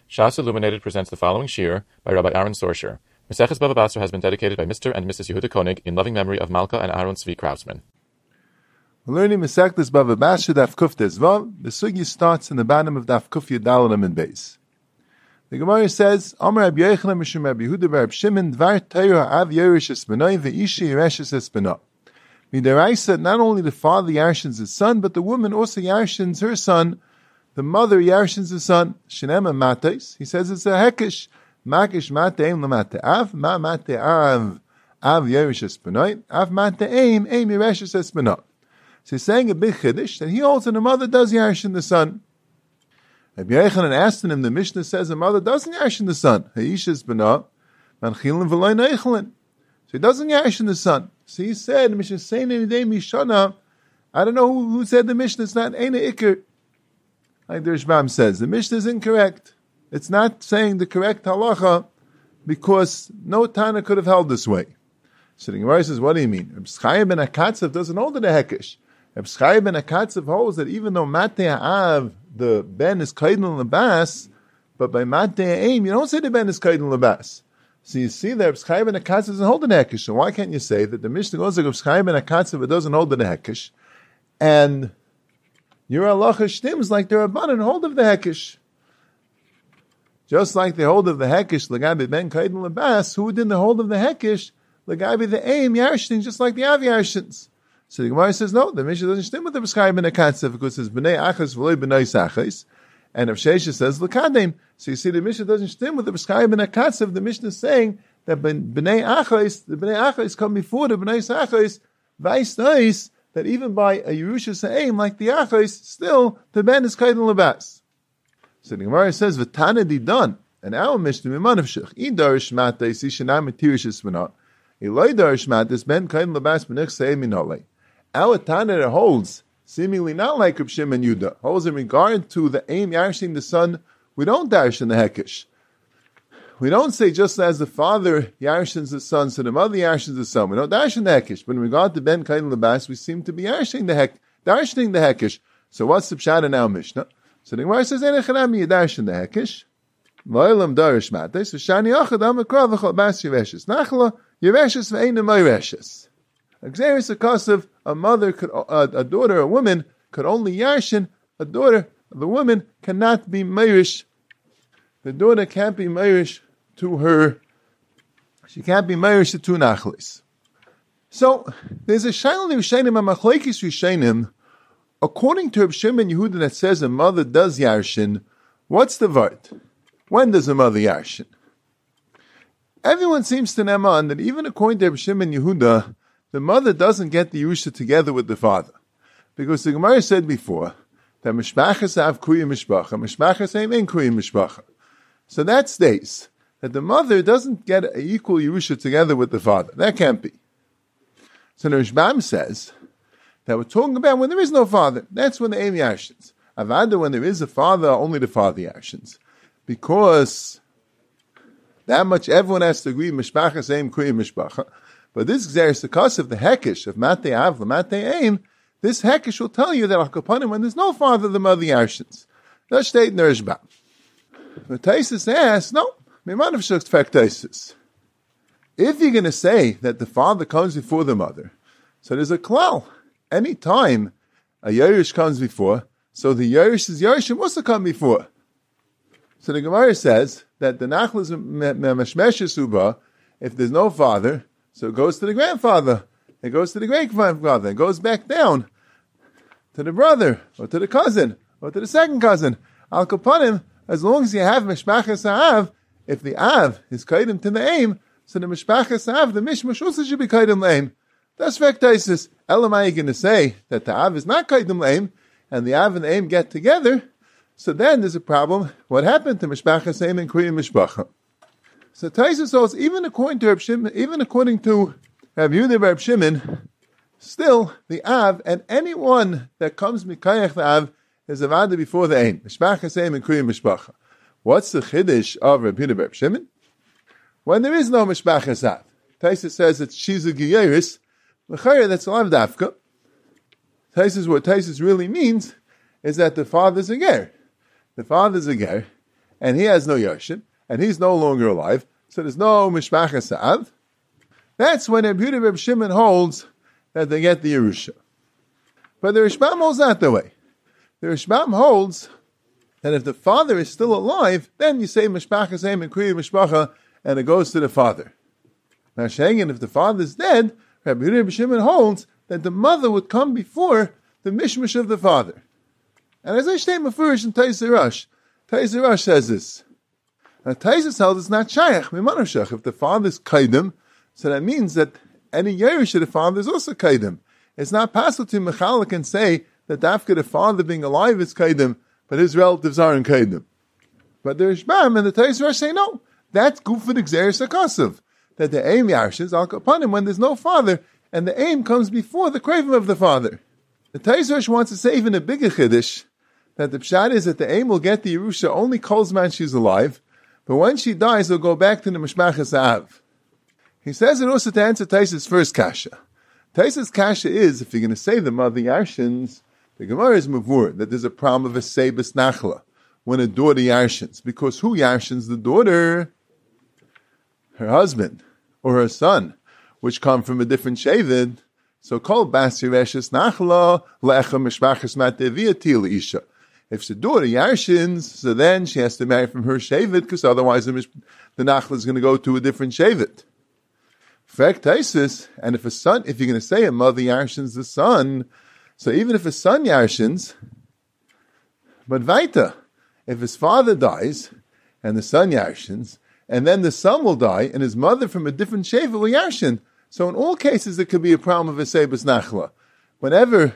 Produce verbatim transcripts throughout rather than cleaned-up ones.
Shas Illuminated presents the following shiur by Rabbi Aaron Sorsher. Maseches Bava Basra has been dedicated by Mister and Missus Yehuda Koenig in loving memory of Malka and Aaron Tzvi Krausman. We're learning Maseches Bava Basra Daf Kuf Tezvav. The sugya starts in the bottom of Daf Kuf Yadalim and Beis. The Gemara says, Amar Rabbi Yochanan Mishum Rabbi Yehuda Bar Shimon Dvar Torah Av Yerush Esbenoi Ve'isha Yereshes Esbenah. Midaraisa, not only the father yarshins his son, but the woman also yarshins her son. The mother yarshins the son. Shenema mates. He says it's a hekish. Makish mateim lamate av. Ma mate av. Av yerush espenoi. Av mate aim. Aim yereshes espenoi. So he's saying a big chiddush that he holds and the mother does yarshin the son. Rabbi Yochanan asked him, the Mishnah says the mother doesn't yarshin the son. Ha'ish espenoi. Manchilin v'loy neichelin. So he doesn't yarshin the son. So he said, Mishnah Seine Nidei Mishana. I don't know who, who said the Mishnah. It's not Eina Iker. Like the Rishbam says, the Mishnah is incorrect. It's not saying the correct halacha because no Tana could have held this way. So the Gemara says, what do you mean? Reb Chaim ben Akatzev doesn't hold the hekish. Reb Chaim ben Akatzev holds that even though Matei Av, the ben is kaidin lebas, but by Matei Aim, you don't say the ben is kaidin lebas. So you see that Reb Chaim ben Akatzev doesn't hold the hekish. So why can't you say that the Mishnah goes like Reb Chaim ben Akatzev, it doesn't hold the hekish, and your halacha shtims like the Rabbanan hold of the hekish. Just like they hold of the hekish, l'gabi ben kaidin lebas, who didn't hold of the hekish, l'gabi the aim yarshin, just like the av yarshins. So the Gemara says, no, the Mishnah doesn't stim with the B'schai ben Akatzev, because it's b'nei achas v'loi b'nei sachais, and Rav Shesha says, l'kadem. So you see, the Mishnah doesn't stim with the B'schai ben Akatzev. The Mishnah is saying that b'nei achais, the b'nei achais come before the b'nei sachais, vice nice, that even by a Yerusha Sa'im, like the Achais, still, the ben is Kaidin Labas. So the Gemara says, V'tana di done, and our Mishnah, Miman of Shech, I darish matay, si shenam etirish esmenah, Eloi darish matis, ben Kaidin Labas, benich Sa'im minolei. Our Tana that holds, seemingly not like Reb Shimon Yudah, holds in regard to the aim yarshing the son, we don't darish in the Hekish. We don't say just as the father yarshins the son, so the mother yarshins the son. We don't darshan the hekish. But in regard to ben kain lebas, we seem to be yarshing the hek, darshaning the hekish. So what's the pshat in our Mishnah? So the Gemara says, "Enechanami yadarshan the hekish, lo'ilam darish mates, v'shani achadam v'kol v'chol bas yereshes nachla yereshes v'eina moireshes." Exeris a kasav, a mother could, a, a daughter, a woman could only yarshin. A daughter of a woman cannot be meirish. The daughter can't be meirish to her, she can't be meirish to two nachlis. So, there's a shayla Rishonim, a machlekes Rishonim, according to Reb Shimon Yehuda that says a mother does yarshin, what's the vart? When does a mother yarshin? Everyone seems to name on that even according to Reb Shimon Yehuda, the mother doesn't get the Yerusha together with the father. Because the Gemara said before, that mishpachas av kuya mishpacha, mishpachas aim in kuya mishpacha. So that states that the mother doesn't get an equal Yerusha together with the father. That can't be. So the Rishbam says that we're talking about when there is no father. That's when the aim yarshins. Avada, when there is a father, only the father yarshins. Because that much everyone has to agree, mishpachas aim kuya mishpacha. But this is the cause of the hekish, of matei av, matei aim. This hekish will tell you that akapanim, when there's no father, the mother yarshins. That's state in the Rishbam. The Taisus asks, no, miman of shuk tfek Taisus. If you're going to say that the father comes before the mother, so there's a klal. Any time a Yerush comes before, so the Yerush's Yerush must have come before. So the Gemara says that the nachlas meshmeshes uba, if there's no father, so it goes to the grandfather, it goes to the great grandfather, it goes back down to the brother, or to the cousin, or to the second cousin. Al kapanim, as long as you have mishpachas av, if the av is kaidim to the aim, so the mishpachas av, the mishmash also should be kaidim l'aim. That's vektisis. Elamai, you're going to say that the av is not kaidim l'aim, and the av and the aim get together, so then there's a problem. What happened to mishpachas aim and kuyim mishpacha? So Taisus holds, even according to Reb Shimon, even according to Reb Yehuda Reb Shimon, still the av and anyone that comes mikayach the av is avada before the aim. Mishpachas aim and kuyim mishpacha. What's the chiddush of Reb Yehuda Reb Shimon? When there is no mishpachas av, Taisus says that she's a giyeris. L'chayr, that's a lav dafka. Taisus, what Taisus really means is that the father's a ger. The father's a ger, and he has no Yarshin, and he's no longer alive, so there's no Mishpachas Av, that's when Rabbi Yehuda Reb Shimon holds that they get the Yerusha. But the Rishbam holds not that way. The Rishbam holds that if the father is still alive, then you say Mishpachas Em and Kriya Mishpacha, and it goes to the father. Now, Shengen, if the father is dead, Rabbi Yehuda Reb Shimon holds that the mother would come before the mishmash of the father. And as I state Mefurish in Taisa Rosh, Taisa Rosh says this. Now, Taisa tells it's not Shayach, Mimanashach. If the father is Kaidim, so that means that any Yerush of the father is also Kaidim. It's not possible to Mechalik and say that after the father being alive is Kaidim, but his relatives aren't Kaidim. But the Rishbam and the Taisa Rosh say no. That's Gufid Xeris HaKasav. That the aim Yarshes al upon him when there's no father, and the aim comes before the craving of the father. The Taisa Rosh wants to say even a bigger Chiddush, that the Pshat is that the aim will get the Yerusha only Kolzman she's alive, but when she dies, it'll go back to the Mishmachas Av. He says it also to answer Taisa's first kasha. Taisa's kasha is, if you're going to say the mother Yarshins, the Gemara is Mavur, that there's a problem of a Sebas Nachla, when a daughter Yarshins, because who Yarshins the daughter? Her husband, or her son, which come from a different Shevid. So called Basi Reshes Nachla, Lecha Mishmachas Matevia Til Isha. If the daughter Yarshins, so then she has to marry from her Shevid, because otherwise the, the Nachla is going to go to a different Shevid. Fact Taisis, and if a son, if you're going to say a mother Yarshins the son, so even if a son Yarshins, but Vaita, if his father dies, and the son Yarshins, and then the son will die, and his mother from a different Shevet will Yarshin. So in all cases, there could be a problem of a Sebas Nachla. Whenever,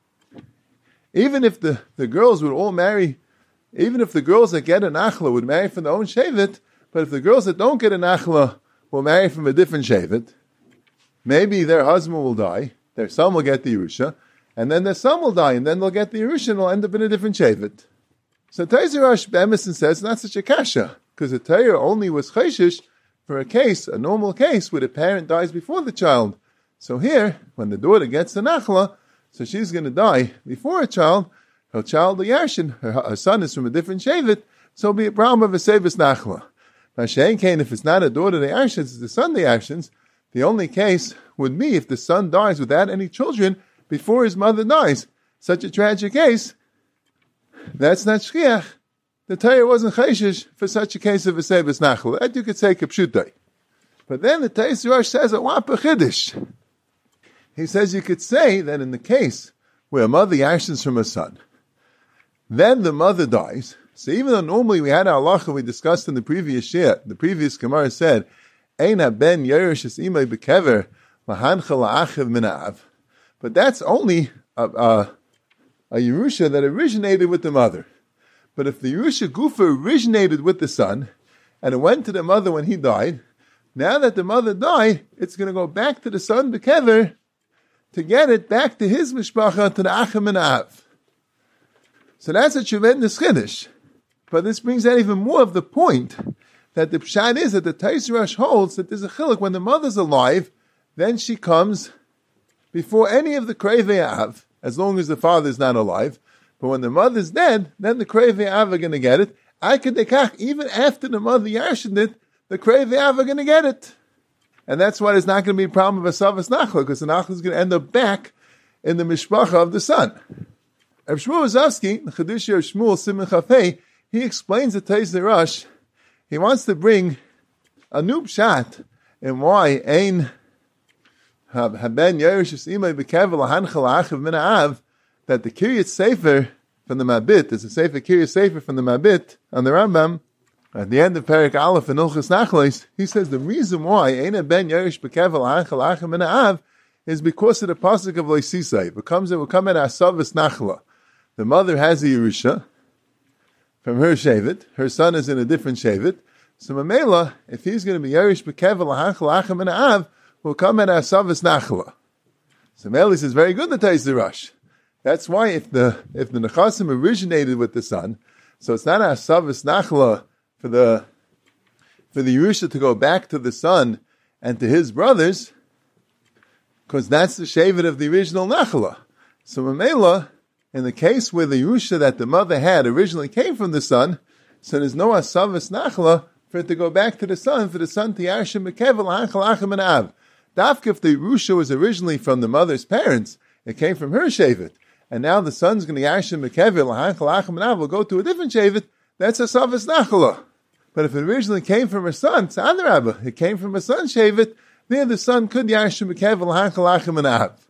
even if the, the girls would all marry, even if the girls that get a Nachla would marry from their own Shevet, but if the girls that don't get a Nachla will marry from a different Shevet, maybe their husband will die, their son will get the Yerusha, and then their son will die, and then they'll get the Yerusha, and they'll end up in a different Shevet. So Taisa Rosh Emerson says, not such a kasha, because the Torah only was chayshish for a case, a normal case, where the parent dies before the child. So here, when the daughter gets the nachla, so she's going to die before her child, her child, the Yarshin, her, her son is from a different Shevet, so it'll be a problem of a Sebas Nachla. Now, Shein Kain, if it's not a daughter, the Yarshins, it's the son, the Yarshins, the only case would be if the son dies without any children before his mother dies. Such a tragic case, that's not Shchiach. The Torah wasn't chayshish for such a case of a Sebas Nachla. That you could say Kipshutai. But then the Taisa Rosh says a Wapa Chiddush. He says you could say that in the case where a mother Yarshins from a son, then the mother dies. So even though normally we had our halacha we discussed in the previous year, the previous Gemara said, Ein ben Yerush es imay bekever lahancha la'achiv min ha'av. But that's only a, a, a Yerusha that originated with the mother. But if the Yerusha Gufa originated with the son, and it went to the mother when he died, now that the mother died, it's going to go back to the son bekever to get it back to his mishpacha, to the Achim and Av. So that's a tremendous chiddush. But this brings out even more of the point that the pshat is that the Taisa Rosh holds that there's a chiluk when the mother's alive, then she comes before any of the Krevei Av, as long as the father's not alive. But when the mother's dead, then the Krevei Av are going to get it. I could dekach, even after the mother Yarshin it, the Krevei Av are going to get it. And that's why there's not going to be a problem of a Savas Nachla, because the Nachla is going to end up back in the Mishpacha of the son. Rav Shmuel Rozovsky, the Chedush of Shmuel Simon Chafei, he explains the Taisa Rosh. He wants to bring a new pshat in why Ein Haben Yerush Imay Bekevel Hanchel Achiv Min Ha'av, that the Kiryat Sefer from the Mabit, there's a Sefer Kiryat Sefer from the Mabit on the Rambam, at the end of Perek Aleph in Ilchus Nachlos, he says the reason why Ein Ben Yerush Bekevel Hanchel Achiv Min Ha'av is because of the pasuk of Loisisai. It becomes, it will come in Asavas Nachla. The mother has a Yerusha from her Shevet, her son is in a different Shevet, so Mamela, if he's going to be Yerush Bekevel Hanchel Achiv Min Ha'av, will come in Asavas Nachla. So Mamela says, very good, the Taisa Rosh. That's why if the if the Nechasim originated with the son, so it's not Asavas Nachla for the for the Yerusha to go back to the son and to his brothers, because that's the Shevet of the original Nachla. So Mamela, in the case where the Yerusha that the mother had originally came from the son, So there's no asavas nachla for it to go back to the son, for the son to yarshim mekevel hachal achim and av. Dafka, if the Yerusha was originally from the mother's parents, it came from her shevet, and now the son's going to yarshim mekevel hachal achim and av will go to a different shevet. That's asavas nachla. But if it originally came from her son, it's adarabba. It came from her son's shevet. There, the son could yarshim mekevel hachal achim and av.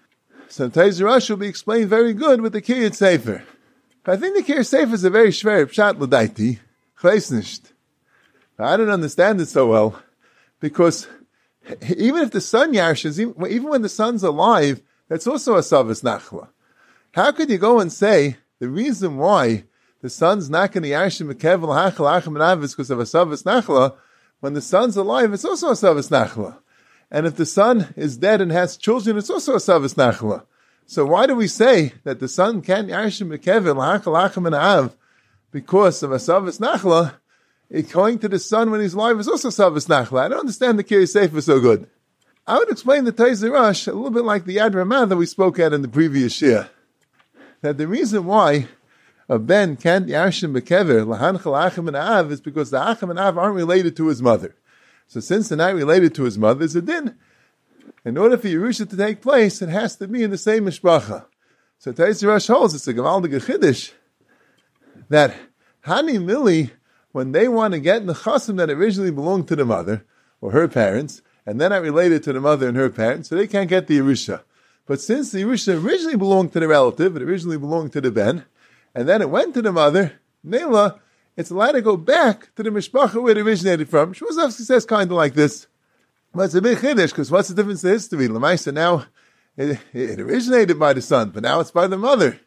So Taiz Rosh will be explained very good with the Kiryat Sefer. I think the Kiryat Sefer is a very shver pshat l'daiti. Chleisnisht. I don't understand it so well, because even if the son yarshes, even, even when the son's alive, that's also a savas nachla. How could you go and say the reason why the son's not going to yarshim mekevel hachal achim and av is because of a savas nachla? When the son's alive, it's also a savas nachla. And if the son is dead and has children, it's also a savas nachla. So why do we say that the son can't yarshim mekevel hachal achim and av because of a savas nachla? It going to the son when he's alive is also savas nachla. I don't understand the Kiryat Sefer so good. I would explain the Taiz Rosh a little bit like the Yad Ramah that we spoke at in the previous year. That the reason why a ben can't yarshim mekevel lahanchal achim and av is because the achim and av aren't related to his mother. So since they're not related to his mother, there's a din. In order for Yerusha to take place, it has to be in the same mishpacha. So Taiz Rosh holds, it's a Gavaldige Chiddush, that Hani Mili, when they want to get in the chasim that originally belonged to the mother, or her parents, and they're not related to the mother and her parents, so they can't get the Yerusha. But since the Yerusha originally belonged to the relative, it originally belonged to the ben, and then it went to the mother, Nela, it's allowed to go back to the mishpacha where it originated from. Shmuzovsky says kind of like this. But it's a big chiddush, because what's the difference in history? Lamaisa now, it, it originated by the son, but now it's by the mother.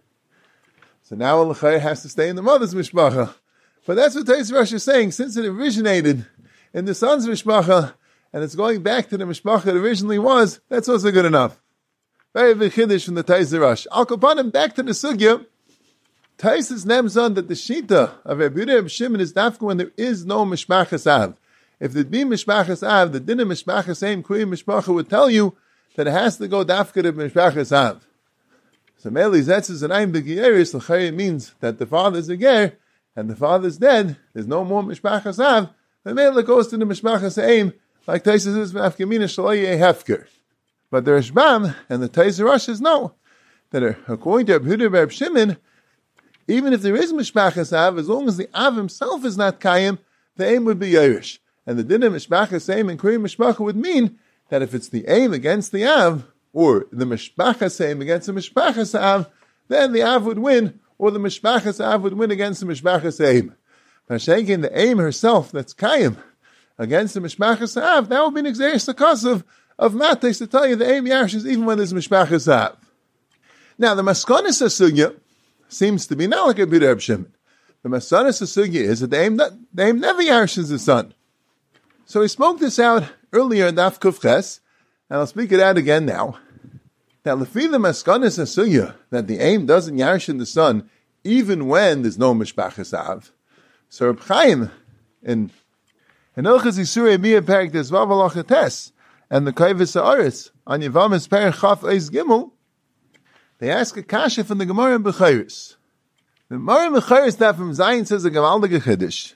So now Al-Chayr has to stay in the mother's mishpacha. But that's what Taiz Rosh is saying. Since it originated in the son's mishpacha, and it's going back to the mishpacha it originally was, that's also good enough. Very big chiddush from the Taiz Rosh. Al Kapanim, back to the sugya. Taisus nems on that the shita of Rabbi Yehuda Reb Shimon is dafka when there is no mishpachas av. If there'd be mishpachas av, the din of mishpachas aim kuyi mishpacha would tell you that it has to go dafka to mishpachas av. So Meli Zetzes and Aim Begiyeris l'chayim means that the father's a ger and the father's dead. There's no more mishpachas av. The Meli goes to the mishpachas aim like Taisus is afkamina shaloye hefker. But the Rashbam and the Taisus Rosh says no, that according to Rabbi Yehuda Reb Shimon, even if there is mishpachas av, as long as the av himself is not kayim, the aim would be yerush. And the din of mishpachas aim and kriya mishpacha would mean that if it's the aim against the av, or the mishpachas aim against the mishpachas av, then the av would win, or the mishpachas av would win against the mishpachas aim. Mashenkin, the aim herself that's kayim against the mishpachas av, that would be an exeris of of mates to tell you the aim yarshes even when there's mishpachas av. Now the maskonis asugya seems to be not like a bit of Shimon. The Masanis Sugya is that the aim, the aim never yarshes the son. So we spoke this out earlier in Daf Kuf Ches, and I'll speak it out again now. That Lefi the Masanis Sugya, that the aim doesn't yarshin the son even when there's no Mishpachas Av. So Reb Chaim in in Ilchas Yisur Emiyah Perik Desvav Alachates and the Kaivis Haaretz on Yevamis Perich Chaf Eis Gimel, they ask a kasha from the Gemara in Bechayris. The Gemara in Bechayris that from Zion says a Gavaldige Chiddush.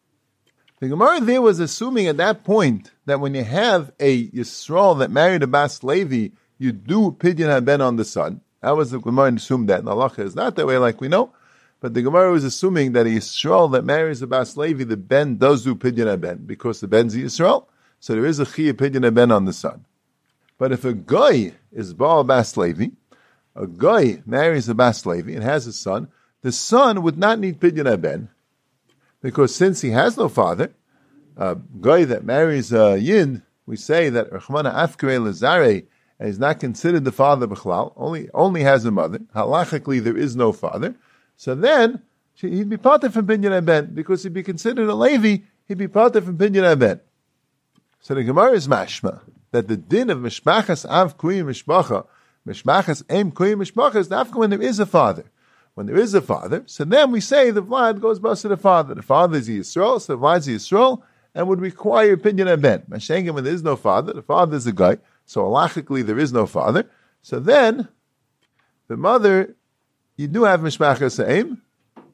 The Gemara there was assuming at that point that when you have a Yisrael that married a Bas Levi, you do Pidyon HaBen on the son. That was the Gemara assumed that. And Allah is not that way like we know. But the Gemara was assuming that a Yisrael that marries a Bas Levi, the Ben does do Pidyon HaBen because the Ben's a Yisrael. So there is a Chiyah Pidyon HaBen on the son. But if a guy is Baal Bas Levi, a guy marries a Bas Levi and has a son, the son would not need Pidyon HaBen, because since he has no father, a guy that marries a Yin, we say that Rachmana Afkare Lazare is not considered the father B'chlal, only only has a mother. Halachically, there is no father. So then, he'd be parted from Pidyon HaBen, because he'd be considered a Levi, he'd be parted from Pidyon HaBen. So the Gemara is mashma, that the din of Mishpachas Av Kui Mishpacha, Mishpachas Em Kui Mishpacha is after when there is a father. When there is a father, so then we say the Vlad goes back to the father. The father is Yisrael, so the Vlad is Yisrael, and would require Pidyon HaBen. Mashengim, when there is no father, the father is a guy, so halachically there is no father. So then, the mother, you do have Mishpachas Em,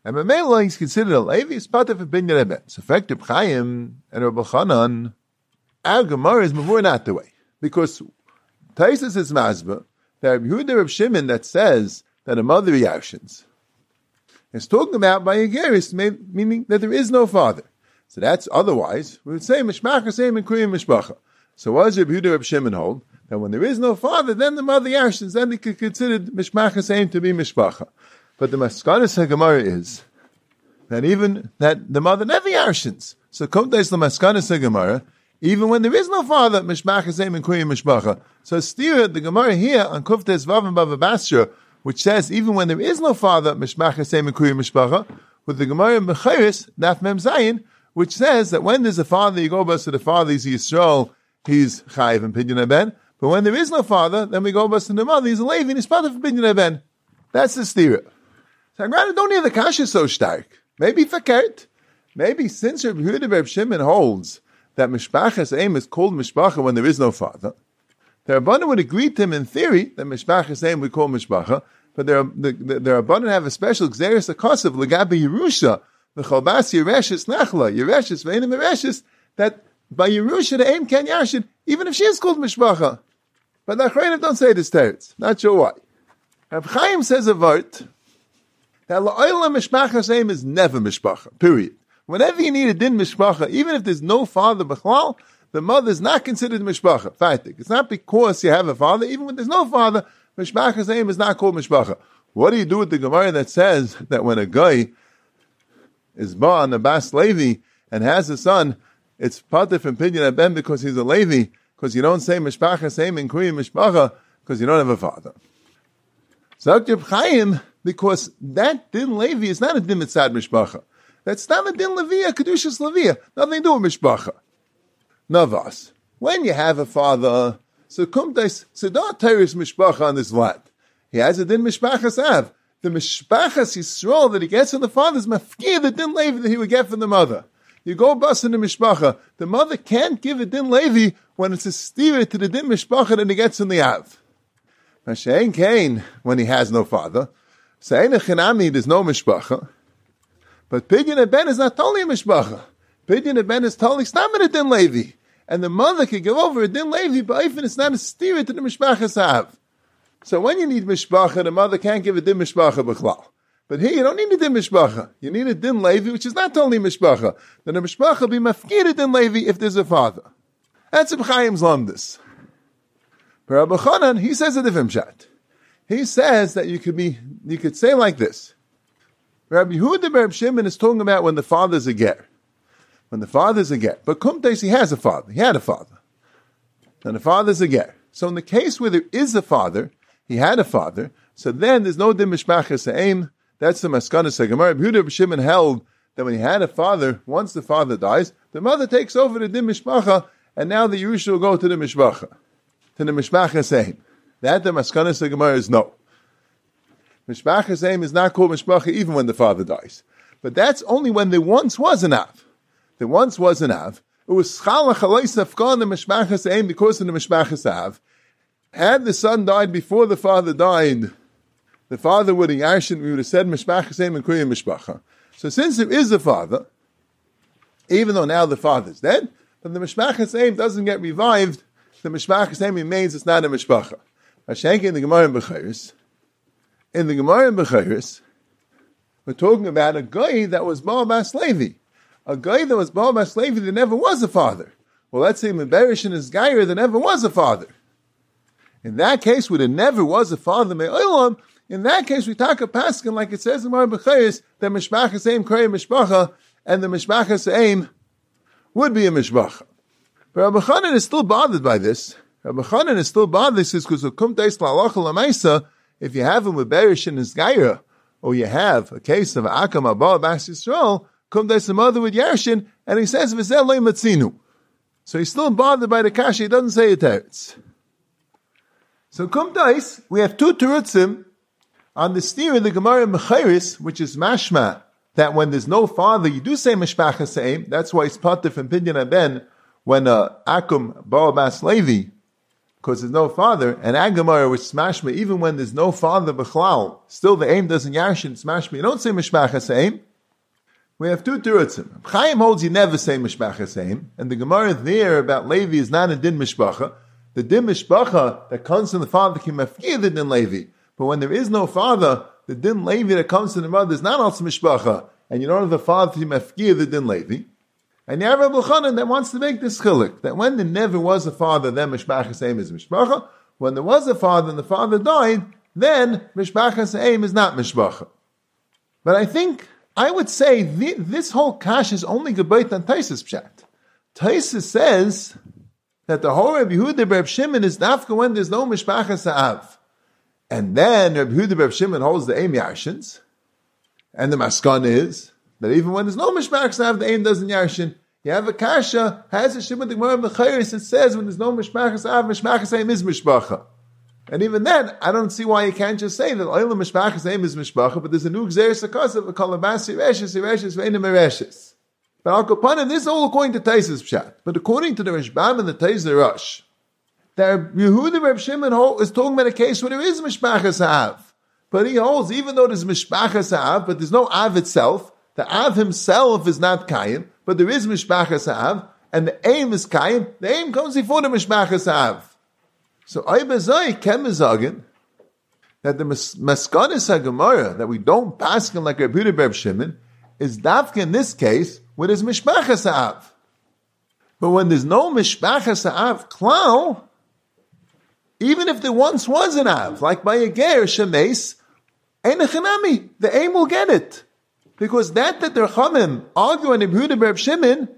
And Mamela, he's considered a Levi, is part of a Binyan Eben. So, effective Chaim and Rabbi Chanan, our Gemara is more not the way. Because Taisus is Mazba, that Rabbi Yehuda Reb Shimon that says that a mother Yarshins is talking about by a Geris, meaning that there is no father. So that's otherwise, we would say Mishpacha same and Kriyim Mishpacha. So what does Rabbi Yehuda Reb Shimon hold? That when there is no father, then the mother Yarshins, then they could consider Mishpacha same to be Mishpacha. But the Maskanas HaGemara is that even that the mother never Yarshins. So Komtais the Maskanas HaGemara, even when there is no father, Mishpacha same and Kriyim Mishpacha. So Stira, the Gemara here on Kuftes Vav and Bava Basra, which says even when there is no father, Mishpacha same and Kriyim Mishpacha, with the Gemara in Bechiris, Daf Mem Zayin, which says that when there's a father, you go bus to the father, he's Yisrael, he's Chayiv and Pidyon Eben. But when there is no father, then we go bus to the mother, he's a Levi, and he's part of Pidyon Eben. That's the Stira. So I granted don't hear the Kasha so stark. Maybe Fakert. Maybe since Rabbi Yehuda Reb Shimon holds that Mishpacha's aim is called Mishpacha when there is no father, the Rabbanan would agree to him in theory that Mishpacha's aim we call Mishpacha, but the, the, the, the Rabbanan have a special Xeris Akasav, Legabe Yerusha, the Chalbas Yereshis Nachla, Yereshis Veinim Yereshis, that by Yerusha the aim can Yashin, even if she is called Mishpacha. But the Achrayim don't say this teretz. Not sure why. Rav Chaim says a vart that La'olam Mishpacha's aim is never Mishpacha, period. Whenever you need a din mishpacha, even if there's no father b'chlal, the mother is not considered mishpacha. Fatik. It's not because you have a father, even when there's no father, mishpacha's name is not called mishpacha. What do you do with the Gemara that says that when a guy is born a Bas Levi and has a son, it's pater from Pidyon Eben because he's a Levi, because you don't say mishpacha's name in Kriya mishpacha because you don't have a father. So Reb Chaim, because that din Levi is not a din mitzad mishpacha. That's not a din Levia, Kedushas Levia. Nothing to do with Mishpacha. Navas. When you have a father, so kumtais, so don't teres Mishpacha on this land. He has a din Mishpachas Av. The Mishpachas Yisrael that he gets from the father is mafkir, the din Levi that he would get from the mother. You go bust in the Mishpacha. The mother can't give a din Levi when it's a steer to the din Mishpacha that he gets in the Av. Mashain Kain, when he has no father, Sa'in Echinami, there's no Mishpacha. But Pidyon Eben is not totally a mishpacha. Pidyon Eben is totally stammer a din Levi. And the mother can give over a din Levi, but even it's not a steer to the mishpacha sav. So when you need mishpacha, the mother can't give a din mishpacha b'chlal. But here you don't need a din mishpacha. You need a din Levi, which is not totally mishpacha. Then a mishpacha be mafkir a din Levi if there's a father. That's Reb Chaim's lamdus. But Rabbi Chanan, he says a different shot. He says that you could be, you could say like this. Rabbi Yehuda Reb Shimon is talking about when the father's a ger. When the father's a ger. But kumtes, he has a father. He had a father. And the father's a ger. So in the case where there is a father, he had a father, so then there's no din mishpachas ha'im. That's the Maskanas HaGemara. Rabbi Yehuda Reb Shimon held that when he had a father, once the father dies, the mother takes over the din mishpacha, and now the Yerusha will go to the mishpacha, to the mishpachas ha'im. That the Maskanas HaGemara is no. Mishpacha's name is not called Mishpacha even when the father dies. But that's only when there once was an Av. There once was an Av. It was Schalach Aleisafkan the Mishpacha's name because of the Mishpacha's Av. Had the son died before the father died, the father would have Yarshin, we would have said Mishpacha's name and Kriya Mishpacha. So since there is a father, even though now the father's dead, but the Mishpacha's name doesn't get revived, the Mishpacha's name remains, it's not a Mishpacha. Hashank in the Gemara in Bechiris, In the Gemara in Bechiris, we're talking about a guy that was Baal Bas Levi. A guy that was Baal Bas Levi that never was a father. Well, let's say Meberish and his Geir that never was a father. In that case, where there never was a father, Me'olam, in that case, we talk a paskin, like it says in Gemara in Bechiris, that Mishpachas Aim Krei Mishpacha, and the Mishpachas Aim would be a Mishpacha. But Rabbi Chanan is still bothered by this. Rabbi Chanan is still bothered by this because of Kum Teis La'alacha L'maisa. If you have him with Berish and his Gaira, or you have a case of Akam Abba Bas Yisrael, come there's some mother with Yarshin, and he says, V'zeh lo matzinu. So he's still bothered by the Kasha, he doesn't say it teretz. So kum dais, we have two terutzim on the steer in the Gemara in Bechiris, which is mashma, that when there's no father, you do say Mishpachas Ha'im. That's why it's pater from Pidyon Eben, when uh, Akum Baal Bas Levi, because there's no father, and Agamara, which smashma, even when there's no father b'chlal, still the aim doesn't yarshin smashma. You don't say mishpachas aim. We have two terutzim. Chaim holds you never say mishpachas aim, and the Gemara there about Levi is not a din mishpacha. The din mishpacha that comes from the father can mafkir the din Levi, but when there is no father, the din Levi that comes from the mother is not also mishpacha, and you don't have the father to mafkir the din Levi. And you have Rabbi Chanan that wants to make this chilik, that when there never was a father, then mishpachas aim is mishpacha. When there was a father and the father died, then mishpachas aim is not mishpacha. But I think, I would say, the, this whole kash is only gebayt on Taisus pshat. Taisus says that the whole Rabbi Yehuda Reb Shimon is dafka when there's no mishpachas ha'av. And then Rabbi Yehuda Reb Shimon holds the aim yarshins, and the maskana is that even when there's no mishpachas ha'av, the aim doesn't yarshin. You have a kasha, has a shimon the Gemara B'chayris, it says when there's no mishpachas ha'av, mishpachas aim is mishpacha. And even then, I don't see why you can't just say that oila mishpachas aim is mishpacha, but there's a new gzeres akasav, a kalabasi reshes, reshes, ve'enim reshes. But Al Kapanim, this is all according to Taisus pshat. But according to the Rishbam and the Taisus Rosh, that Yehuda Reb Shimon is talking about a case where there is mishpachas ha'av. But he holds, even though there's mishpachas ha'av, but there's no av itself, the av himself is not kayim, but there is mishpachas ha'av, and the aim is kayim, the aim comes before the mishpachas ha'av. So Aibazai Kemizagin, that the Maskanis HaGemara, that we don't pass him like Rabbi Yehuda Reb Shimon, is dafka in this case, where there's mishpachas ha'av. But when there's no mishpachas ha'av klal, even if there once was an av, like by a ger, shemes, ein echanami, the aim will get it. Because that that the Chamim argue on Rabbi Yehuda Reb Shimon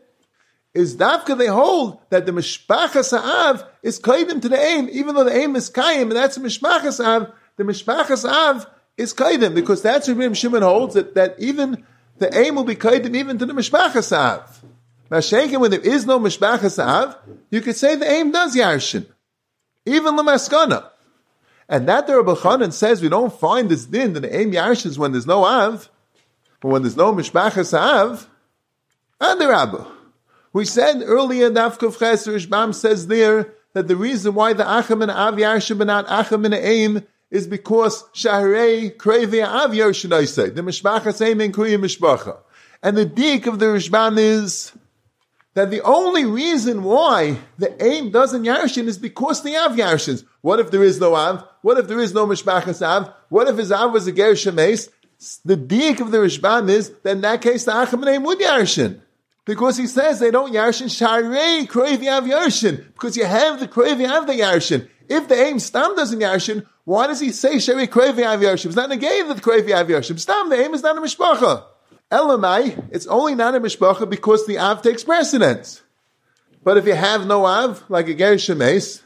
is dafka they hold that the mishpachas ha'av is kaidim to the aim, even though the aim is kayim, and that's a mishpachas ha'av, the mishpachas ha'av is kaidim, because that's what Rabbi Shimon holds, that, that even the aim will be kaidim even to the mishpachas ha'av. Mashenkin, when there is no mishpachas ha'av, you could say the aim does yarshin, even l'maskana. And that the Rabbi Chanan says we don't find this din that the aim yarshins when there's no av, but when there's no mishpachas ha'av, and the Rabbi. We said earlier, Dafkuf Ches Rishbam says there that the reason why the Acham and Av Yarshim and not Acham and Aim is because Shahrei Krevi Av Yarshim I say the Mishpachas Aim and Kriya Mishpacha. And the dik of the Rishbam is that the only reason why the Aim doesn't Yarshin is because the Av Yarshins. What if there is no Av? What if there is no Mishpachas Av? What if his Av was a Ger Shemes? The dik of the Rishbam is that in that case the Acham and Aim would Yarshin. Because he says they don't yarshin sharei kroiv yav yarshin, because you have the kroiv yav the yarshin. If the aim stam doesn't yarshin, why does he say sharei kroiv yav yarshin? It's not negated that the kroiv yav yarshin. Stam, the aim is not a mishpacha. Elamai, it's only not a mishpacha because the av takes precedence. But if you have no av, like a ger shemes,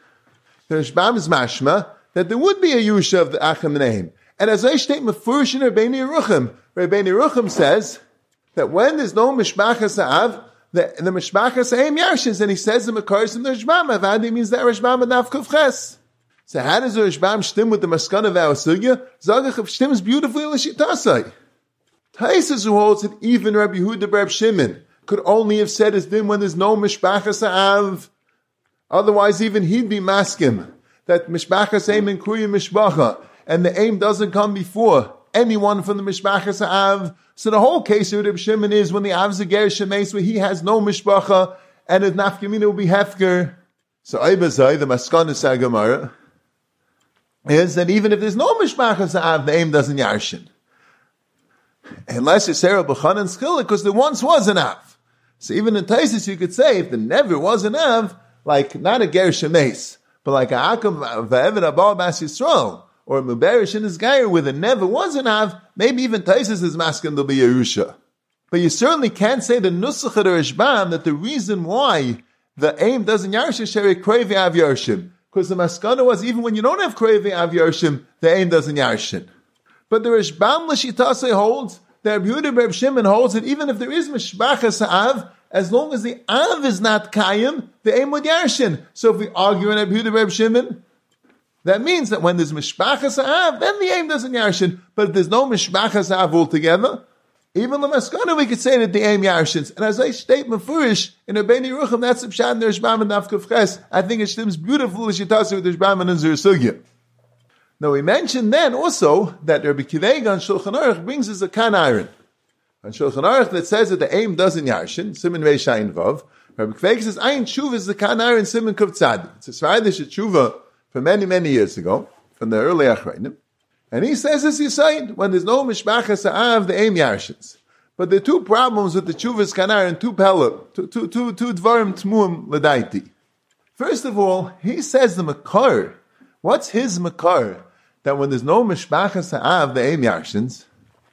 the Rishbam is mashma that there would be a yusha of the acham name. And as I state mefurish in Rabbeinu Yeruchim, Rabbeinu Yeruchim says that when there's no mishpachas ha'av, the, the mishpachas aim yarshins, and he says the makaris in the Rishbam, Avadi means that Rishbam and Nafkuf Ches. So how does the Rishbam stim with the maskana of our sugya? Zagach stims beautifully l'shitasai. Taisus who holds that even Rabbi Yehuda Reb Shimon could only have said his din when there's no mishpachas ha'av. Otherwise even he'd be maskim, that mishpachas aim and kriya mishpacha, and the aim doesn't come before anyone from the mishpachas ha'av. So the whole case of Reb Shimon is when the Av's a ger shemes, where he has no mishpacha, and his nafkamina will be hefker. So Aibazai, the maskanis HaGemara, is that even if there's no mishpachas ha'av, the aim doesn't yarshin. Unless it's Sarah B'chanan Skil, because there once was an Av. So even in Taisus you could say, if there never was an Av, like not a ger shemes, but like a Akam v'eved abal bas Yisrael, or a Muberish in his Gair where there never was an Av, maybe even Taisus is masking there'll be Yerusha. But you certainly can't say the Nusach of the Rishbam that the reason why the aim doesn't Yarshim Sherei Krevi Av Yarshim. Because the Maskana was even when you don't have Krevi Av Yarshim, the aim doesn't Yarshim. But the Rishbam L'Shitase holds, that Rabbi Yehuda Reb Shimon holds that even if there is Mishpachas Av, as long as the Av is not Kayim, the aim would Yarshin. So if we argue in Rabbi Yehuda Reb Shimon, that means that when there's Mishpachas Av, then the aim doesn't Yarshin. But if there's no Mishpachas Av altogether, Even Lamaskana, we could say that the aim yarshins. And as I state Mefurish, in Rabbeinu Yerucham, that's the Pshat in the Rishbam and Daf Ches. I think it stems beautiful as you talk with the Rishbam and Zir Sugya. Now we mentioned then also that Rabbi Kiva on Shulchan Aruch brings us a kan iron. On Shulchan Aruch that says that the aim doesn't yarshin, Siman Reish Ayin Vav. Rabbi Kiva says Ayin Tshuva is the kan iron Siman Kuf Tzadi. It's a Sfaradish Tshuva from many, many years ago, from the early Achrayim. And he says this Yisaid, when there's no Mishpachas Ha'av, the aim yarshins. But there are two problems with the Tshuvas kan iron, two pella, two, two, two, two dvarim tmuim l'daiti. First of all, he says the makar. What's his makar? That when there's no Mishpachas Ha'av, the aim yarshins,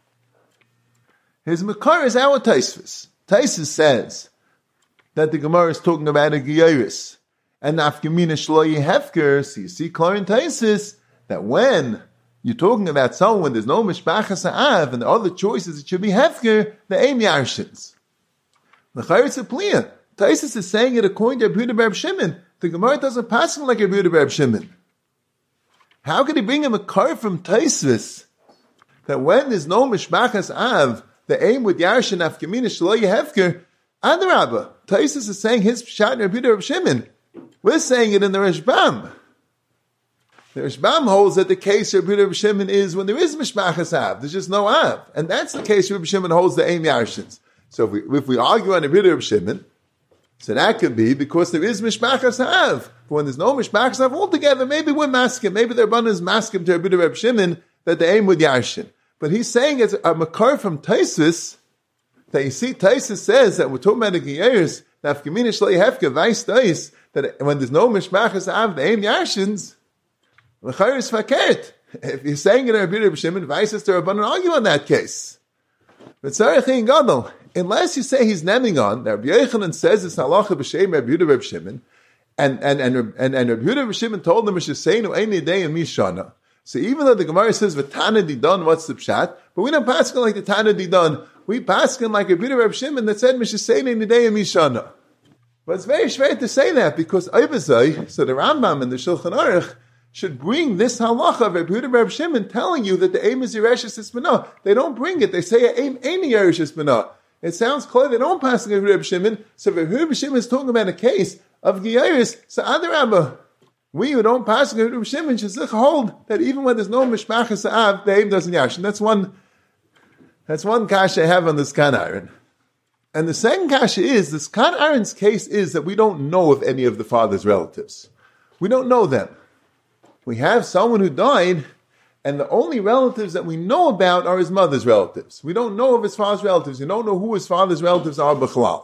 his makar is our Taisvis. Taisvis says that the Gemara is talking about a Giyaris. And Nafkamina Shloyi Hefker, so you see clear in Taisvis that when you're talking about someone when there's no Mishpachas Ha'av and the other choices, it should be Hefker, the aim yarshins. The Chayr's a pliya. Taisvis is saying it according to Rabbi Reb Shimon. The Gemara doesn't pass him like Rabbi Reb Shimon. How could he bring him a car from Taisvis that when there's no Mishpachas Ha'av, the aim with Yarshin Afkamina Shloyi Hefker, Adarabba, Taisvis is saying his Pshat in Rabbi Reb Shimon. We're saying it in the Rishbam. The Rishbam holds that the case of Rabbi Shimon is when there is Mishpachas Av, there's just no Av. And that's the case Rabbi Shimon holds the aim Yarshins. So if we, if we argue on Rabbi Shimon, so that could be because there is Mishpachas Av. But when there's no Mishpachas Av altogether, maybe we're masking, maybe the Rabban is masking to Rabbi Shimon that the aim with Yarshin. But he's saying it's a makar from Taisus, that you see Taisus says that we're talking about the Geyeris, that Afkamina Shlei Hefka, Vice Tais, that when there's no Mishpachas Av, the aim Yarshins, L'chayr is fakert. If you're saying it in Rabbi Reb Shimon, Vices to Rabbanan argue on that case. But Tzarech Gadol, unless you say he's neming on, that Rabbi Yochanan says it's halacha b'shem Rabbi Reb Shimon, and and and and, and Rabbi Reb Shimon told him Mishaseinu Ein Day and Mishana. So even though the Gemara says V'Tana Didon, what's the pshat? But we don't pass like the Tana Didon. We pass like Rabbi Reb Shimon that said Mishaseinu Ein Day and Mishana. But it's very schwer to say that because Oivazai, so the Rambam and the Shulchan Aruch should bring this halacha of Rabbi Yehuda Reb Shimon telling you that the aim is Yereshus Ismanah. They don't bring it. They say aim ain't Yereshus Ismanah. It sounds clear they don't pass it to Reb Shimon. So Rabbi Reb Shimon is talking about a case of Giyaris. So Adarabba, we who don't pass it to Reb Shimon should hold that even when there's no Mishpachas Av, the aim doesn't yash. And that's one, that's one kasha I have on this kan iron. And the second kasha is, this kan iron's case is that we don't know of any of the father's relatives. We don't know them. We have someone who died, and the only relatives that we know about are his mother's relatives. We don't know of his father's relatives. We don't know who his father's relatives are, b'chalal.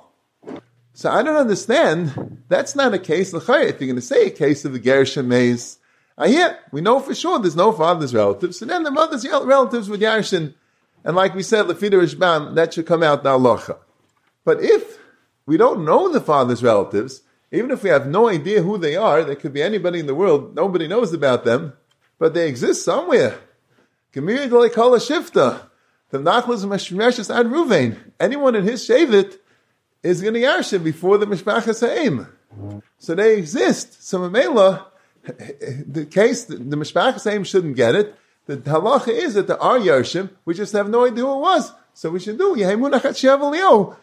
So I don't understand. That's not a case. If you're going to say a case of the Gershom Maze, uh, yeah, we know for sure there's no father's relatives. So then the mother's relatives with Yarshin, and like we said, Lefida Rishbam, that should come out in halacha. But if we don't know the father's relatives, even if we have no idea who they are, they could be anybody in the world, nobody knows about them, but they exist somewhere. Gemir D'lei Kol HaShifta, the Nachlas Meshmeshes Ad Ruvain, anyone in his Shavit is going to Yarshim before the Mishpachas Ha'im. So they exist. So Mamela, the case, the, the Mishpachas Ha'im shouldn't get it. The halacha is that there are Yarshim, we just have no idea who it was. So we should do Yehemunach HaShev Elio.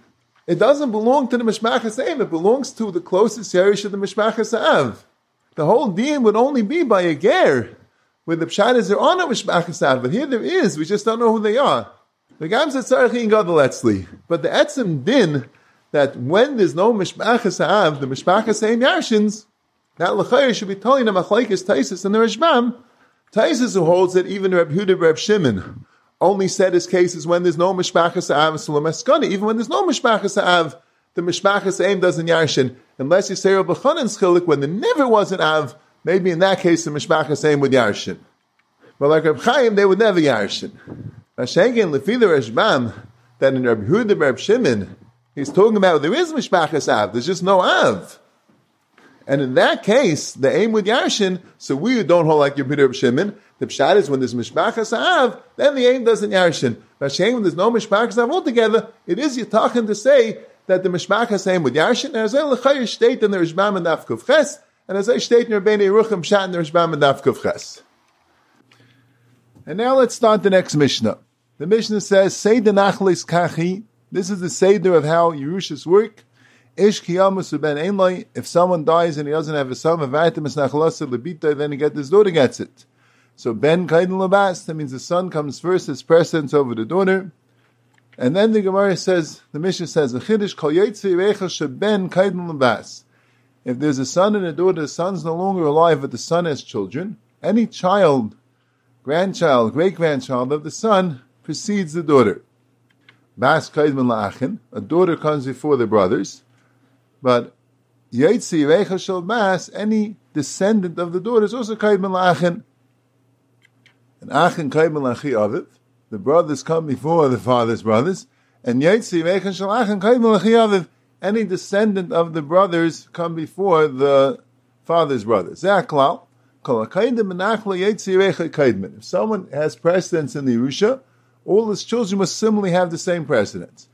It doesn't belong to the Mishpachas Ha'im. It belongs to the closest Yerush of the Mishpachas Ha'av. The whole deen would only be by a ger, where the pshat is there are no Mishpachas Ha'av, but here there is. We just don't know who they are. The Gam said Tzarech Gadol Etzli, but the etzem din that when there's no Mishpachas Ha'av, the Mishpachas Ha'im Yarshins, that l'chayr should be telling them Machlekes Taisus and the Rishbam. Taisus who holds that even Reb Yehuda Reb Shimon only said his cases when there's no Mishpachas Ha'av, Sulameskani. Even when there's no Mishpachas Ha'av, the Mishpachas Ha'im doesn't Yarshin. Unless you say Reb Chanan's Chilik, when there never was an Av, maybe in that case the Mishpachas Ha'im would Yarshin. But like Reb Chaim, they would never Yarshin. Ashengin Lefila Reshbam, that in Reb Yehuda Reb Shimon, he's talking about there is Mishpachas Av, there's just no Av. And in that case, the aim with Yarshin, so we don't hold like Reb Yehuda Reb Shimon, the pshat is when there's Mishpachas Av, then the aim doesn't Yarshin. But Ashengin, when there's no Mishpachas Av altogether, it is Yitachin to say that the Mishpachas aim with Yarshin, and as I l'chayr state in the Rishbam and Daf Kuf Ches, and as I state in Rabbeinu Yerucham pshat in the Rishbam and Daf Kuf Ches. And now let's start the next Mishnah. The Mishnah says, Seder Nachlis Kachi. This is the Seder of how Yerushas work. Ish Kiyamus Ben Einloi. If someone dies and he doesn't have a son, then he gets his daughter gets it. So Ben Kaiden Labas, that means the son comes first as precedence over the daughter. And then the Gemara says, the Mishnah says, the Chiddush Kol Yetzi Reicha Sheben Kaiden Labas. If there's a son and a daughter, the son's no longer alive, but the son has children. Any child, grandchild, great-grandchild of the son precedes the daughter. Bas Kaidman La'achin, a daughter comes before the brothers. But Yetzi Reicha Shel Bas, any descendant of the daughter is also Kaidman La'achin. And Achin Kaidman La'chi Aviv. The brothers come before the father's brothers. And Yetzi Reicha Shel Achin Kaidman La'chi Aviv. Any descendant of the brothers come before the father's brothers. Zaklal. If someone has precedence in the Yerusha, all his children must similarly have the same precedence.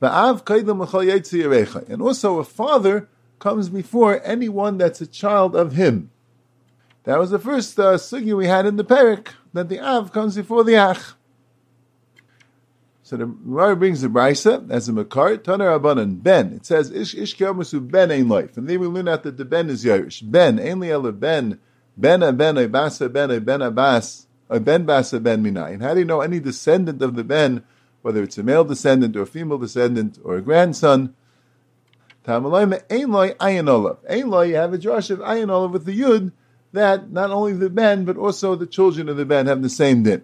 And also a father comes before anyone that's a child of him. That was the first uh, sugya we had in the Perek, that the Av comes before the Ach. So the Gemara brings the Brisa as a Makar, Taner Abanan, Ben. It says, Ish Ish Kiyamusu Ben Ein Life. And then we learn out that the Ben is Yerush. Ben, Ein Li'ele Ben, Ben a Ben, a Basa Ben, a Ben a Bas, a Ben Basa Ben Minai. And how do you know any descendant of the Ben, whether it's a male descendant or a female descendant or a grandson? Tamalayma Ein Loi Ayin Olav. Ein Loi, you have a Josh of Ayin Olav with the Yud, that not only the Ben, but also the children of the Ben have the same din.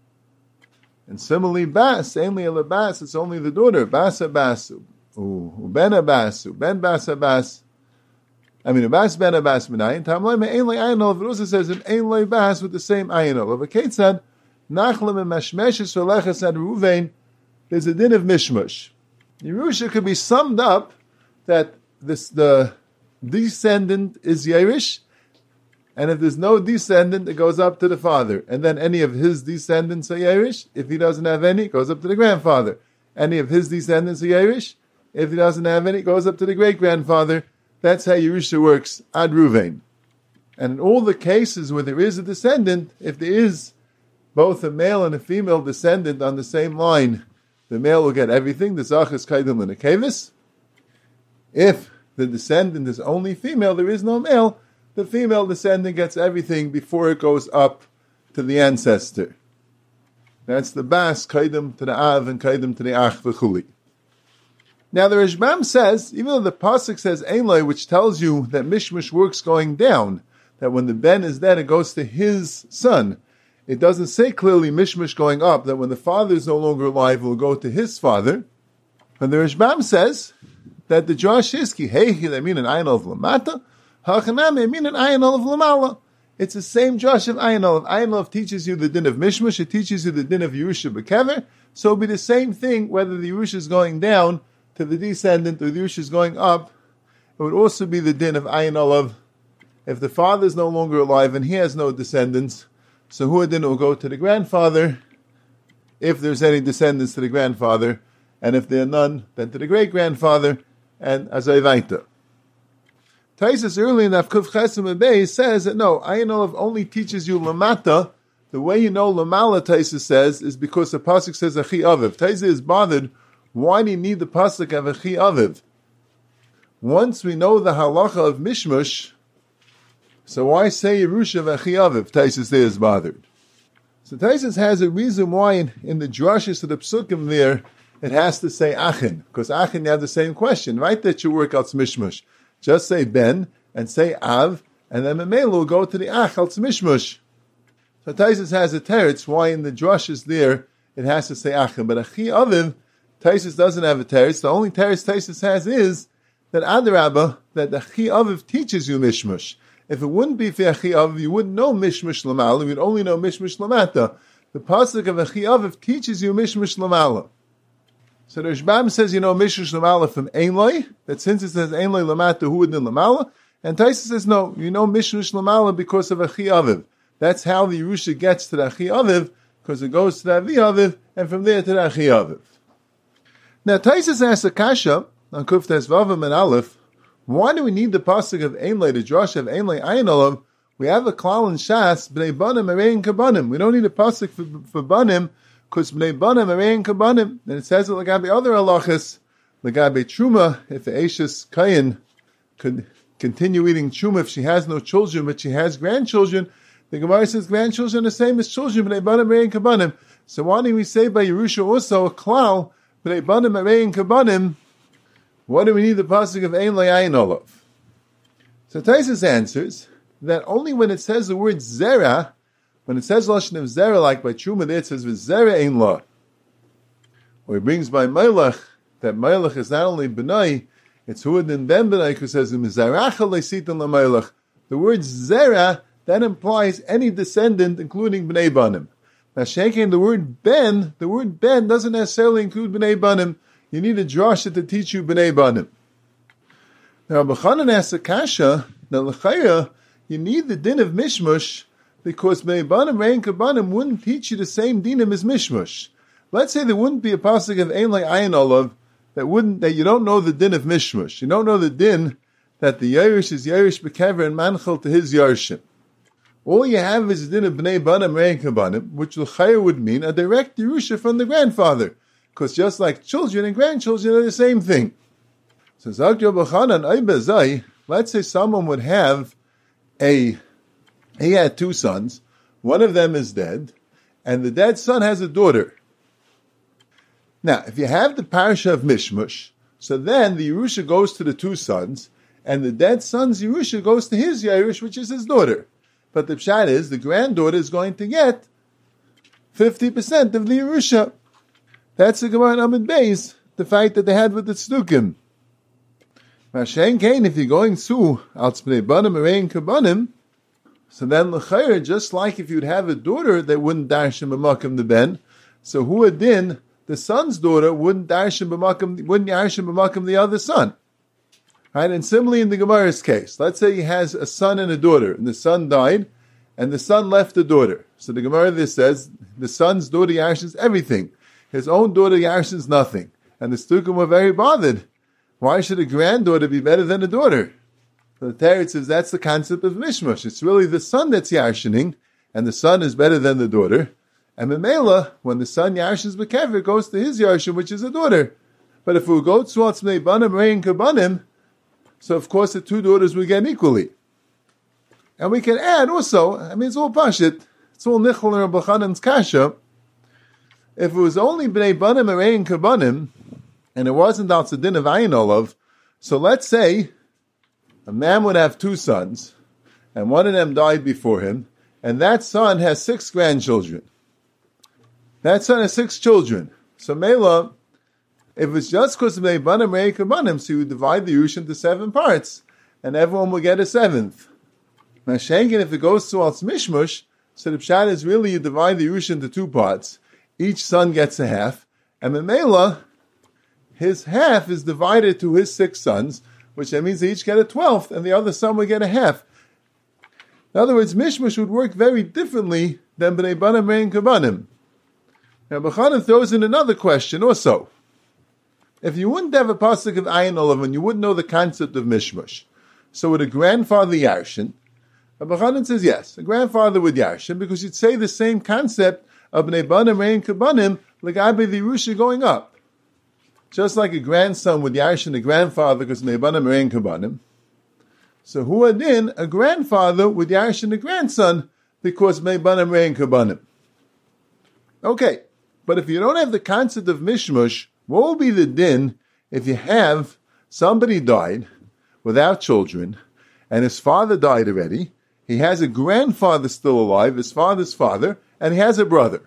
And similarly, Bas, only a Bas, it's only the daughter. Basa Basu, Ben Abasu, Ben Basa Bas. I mean, Bas Ben Abbas Minayin. Tamlai me Ein Loi Ayin Olav. It also says an Ein Loi Bas with the same Ayin Olav. A Kate said, Nachlam and Mashmeshes V'Lecha said Ruvain. There's a din of Mishmush. Yerusha could be summed up that this the descendant is Yerush, and if there's no descendant, it goes up to the father. And then any of his descendants are Yerush. If he doesn't have any, it goes up to the grandfather. Any of his descendants are Yerush. If he doesn't have any, it goes up to the great-grandfather. That's how Yerusha works, ad Ruvain. And in all the cases where there is a descendant, if there is both a male and a female descendant on the same line, the male will get everything, the Zachas Kaidam and the Kavis. If the descendant is only female, there is no male, the female descendant gets everything before it goes up to the ancestor. That's the Bas, Kaidam to the Av, and Kaidam to the Ach v'chuli. Now the Rishbam says, even though the Pasuk says Ein Loi, which tells you that Mishmush works going down, that when the Ben is dead, it goes to his son. It doesn't say clearly Mishmush going up, that when the father is no longer alive, it will go to his father. But the Rishbam says that the Josh is ki heichi they mean an Ayin Olav Lamata, hachaname mean an Ayin Olav Lamala. It's the same Josh of Ayin Olav. Ayin Olav teaches you the din of Mishmush, it teaches you the din of Yerusha B'kever, so it'll be the same thing whether the Yerusha is going down to the descendant or the Yerusha is going up. It would also be the din of Ayin Olav. If the father is no longer alive and he has no descendants, so who then will go to the grandfather, if there's any descendants to the grandfather, and if there are none, then to the great-grandfather, and azayvaita. Taisus early in Afkuf Chesem Ebei says that no, Ayin Olav only teaches you Lamata. The way you know Lamala, Taisus says, is because the Pasuk says Achi Aviv. Taisus is bothered, why do you need the Pasuk of Achi Aviv? Once we know the halacha of Mishmush, so why say Yerusha of Achi Aviv? Taisus there is bothered. So Taisus has a reason why in, in the drashas of the psukim there, it has to say Achin, because Achin you have the same question, right? That you work out Mishmush. Just say Ben, and say Av, and then Memela will go to the Ach al Mishmush. So Taisus has a teretz why in the drashas there, it has to say Achin. But Achi Aviv, Taisus doesn't have a teretz. The only teretz Taisus has is that Adarabba, that Achi Aviv teaches you Mishmush. If it wouldn't be for Achi Aviv, you wouldn't know Mishmush Lamala, you'd only know Mishmush Lamata. The pasuk of Achi Aviv teaches you Mishmush Lamala. So the Rishbam says, you know, Mishmush Lamala from Ein Loi, that since it says Ein Loi Lamata, who would know Lamala? And Taisus says, no, you know Mishmush Lamala because of Achi Aviv. That's how the Yerusha gets to the Achi Aviv, because it goes to the Avi Aviv, and from there to the Achi Aviv. Now Taisus asks a kasha, on Kuftes Vavam and Aleph, why do we need the pasuk of Ein Loi, the Josh of Ein Loi Ayin Olav? We have a klal in Shas, Bnei Banim Arein Kabanim. We don't need a pasuk for, for Banim, because b'nei banim arein kabanim. And it says it l'gabe other halachas, l'gabe truma, if the Eishes Kayin could continue eating truma if she has no children, but she has grandchildren, the Gemara says grandchildren are the same as children, b'nei banim arein kabanim. So why don't we say by Yerusha also a klal, b'nei banim arein kabanim? What do we need the pasuk of ein layayin olav? So Taisus answers that only when it says the word zera, when it says lashon of zera, like by truma there it says v'zera ein la, or he brings by melech that melech is not only b'nai, it's who then ben b'nai, who says mizaracha leisitan la melech. The word zera that implies any descendant, including b'nei banim. Now, shaking the word ben, the word ben doesn't necessarily include b'nei banim. You need a drasha to teach you b'nei banim. Now, Rabbi Chanan asks a kasha, now l'chayra, you need the din of mishmush, because b'nei banim, rein kabanim wouldn't teach you the same dinim as mishmush. Let's say there wouldn't be a pasuk of ein ayin olav that wouldn't, that you don't know the din of mishmush. You don't know the din that the Yerush is Yerush b'kever and manchel to his Yarshim. All you have is the din of b'nei banim, rein kabanim, which l'chayra would mean a direct Yerusha from the grandfather. Because just like children and grandchildren are the same thing. So Zak Rabbi Chanan, ay bezai, let's say someone would have a, he had two sons, one of them is dead, and the dead son has a daughter. Now, if you have the parasha of Mishmush, so then the Yerusha goes to the two sons, and the dead son's Yerusha goes to his Yerush, which is his daughter. But the pshat is, the granddaughter is going to get fifty percent of the Yerusha. That's the Gemara in Amud Beis, the fight that they had with the Tzdukim. Mashen Kain, if you're going to Alts B'nei Banim Arein Kabanim, so then l'chayr, just like if you'd have a daughter that wouldn't darshan b'makom the ben, so who adin, the son's daughter wouldn't darshan b'makom, wouldn't darshan b'makom the other son. Right? And similarly in the Gemara's case, let's say he has a son and a daughter, and the son died, and the son left a daughter. So the Gemara there says, the son's daughter yarshans everything. His own daughter yarshans nothing. And the Stukim were very bothered. Why should a granddaughter be better than a daughter? So the Teretz says that's the concept of mishmush. It's really the son that's yarshaning, and the son is better than the daughter. And Memela, when the son yarshans b'kever, it goes to his yarshan, which is a daughter. But if we go to what's b'nei banim rein kabanim, so of course the two daughters will get equally. And we can add also, I mean it's all pashit, it's all nichol and Rabbi Chanan's kasha. If it was only b'nei banim arein kabanim, and it wasn't al tzadin of ayin olav, so let's say a man would have two sons, and one of them died before him, and that son has six grandchildren. That son has six children. So Mela, if it's just because of b'nei banim arein kabanim, so you would divide the Yerush into seven parts, and everyone will get a seventh. Now Shenkin, if it goes to al mishmush, so the pshat is really you divide the Yerush into two parts. Each son gets a half, and Memela, his half is divided to his six sons, which that means they each get a twelfth, and the other son will get a half. In other words, mishmush would work very differently than b'nei banim rein kabanim. Now, B'chanan throws in another question also. If you wouldn't have a pasuk of ayin olav, and you wouldn't know the concept of mishmush, so would a grandfather yarshin? B'chanan says yes, a grandfather would yarshin, because you'd say the same concept of b'nei banim rein kabanim, l'gabe the Yerusha going up. Just like a grandson would yarshin a grandfather because b'nei banim rein kabanim. So who adin, a grandfather would yarshin a grandson because b'nei banim rein kabanim. Okay, but if you don't have the concept of mishmush, what will be the din if you have somebody died without children, and his father died already, he has a grandfather still alive, his father's father, and he has a brother.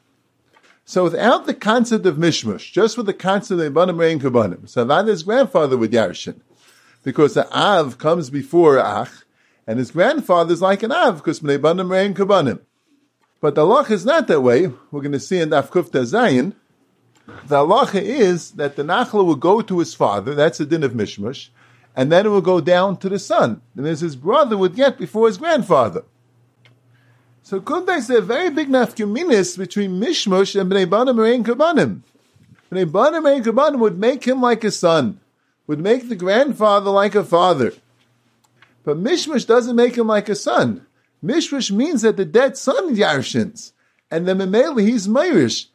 So without the concept of mishmush, just with the concept of banim rein kabanim, so that his grandfather would yarshin, because the av comes before ach, and his grandfather is like an av, because b'nei banim rein kabanim. But the halacha is not that way. We're going to see in Daf Kuf Zayin. The halacha is that the nachla will go to his father, that's the din of mishmush, and then it will go down to the son, and as his brother would get before his grandfather. So could they say a very big nafkuminis between mishmush and b'nei banim rein kabanim? B'nei banim rein kabanim would make him like a son, would make the grandfather like a father. But mishmush doesn't make him like a son. Mishmush means that the dead son yarshins, and the memela he's meirish,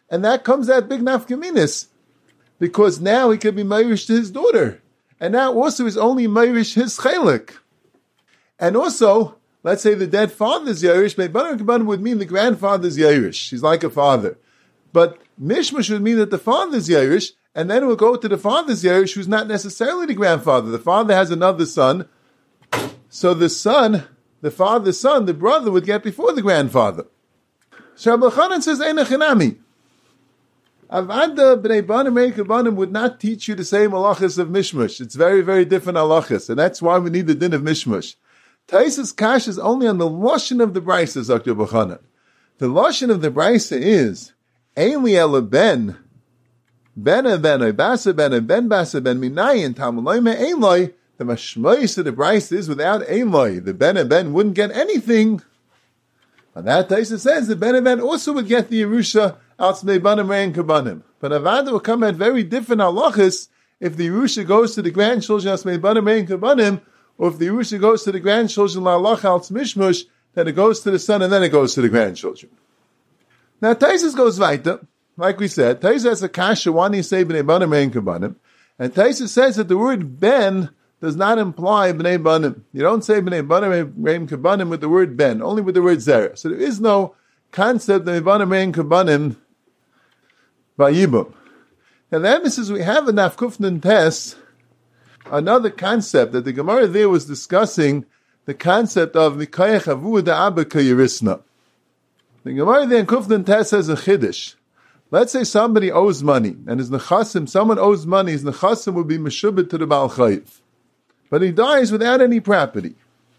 And that comes out big nafkaminis, because now he could be Meirish to his daughter. And now also is only Meirish his chelik. And also, let's say the dead father's Yerush, Meibanim Kabbanim would mean the grandfather's Yerush. He's like a father. But Mishmash would mean that the father's Yerush, and then it will go to the father's Yerush, who's not necessarily the grandfather. The father has another son, so the son, the father's son, the brother, would get before the grandfather. So Rabbi Chanan says, Eina Chinami. Avada b'nei banim rein kabanim would not teach you the same halachas of Mishmash. It's very, very different halachas, and that's why we need the din of Mishmash. Taisa's kash is only on the lashon of the brisa, Zakir B'chanan. The lashon of the brisa is Ein li ela ben ben ben basa ben ben basa ben minayin tamaloi me ein loi. The mashmois of the brisa is without ein loi, the ben ben wouldn't get anything. And that Taisa says the ben ben also would get the Yerusha out banim rein kabanim. But Avada will come at very different halachas if the Yerusha goes to the grandchildren out banim rein kabanim, or if the Yerusha goes to the grandchildren la'alach al mishmush, then it goes to the son and then it goes to the grandchildren. Now Taisus goes weiter, like we said. Taisus has a kasha one you say b'nei banim rein kabanim, and Taisus says that the word ben does not imply b'nei banim. You don't say b'nei banim rein kabanim with the word ben, only with the word zera. So there is no concept of b'nei banim rein kabanim by Yibum. Now the emphasis we have in Nafkufnan Tes, another concept that the Gemara there was discussing, the concept of Mikayach Avu Da'aba Kayirisna. The Gemara there in Kufnan Tes has a chiddush. Let's say somebody owes money, and his nechasim, someone owes money, his nechasim would be meshubit to the Baal Chayiv. But he dies without any property.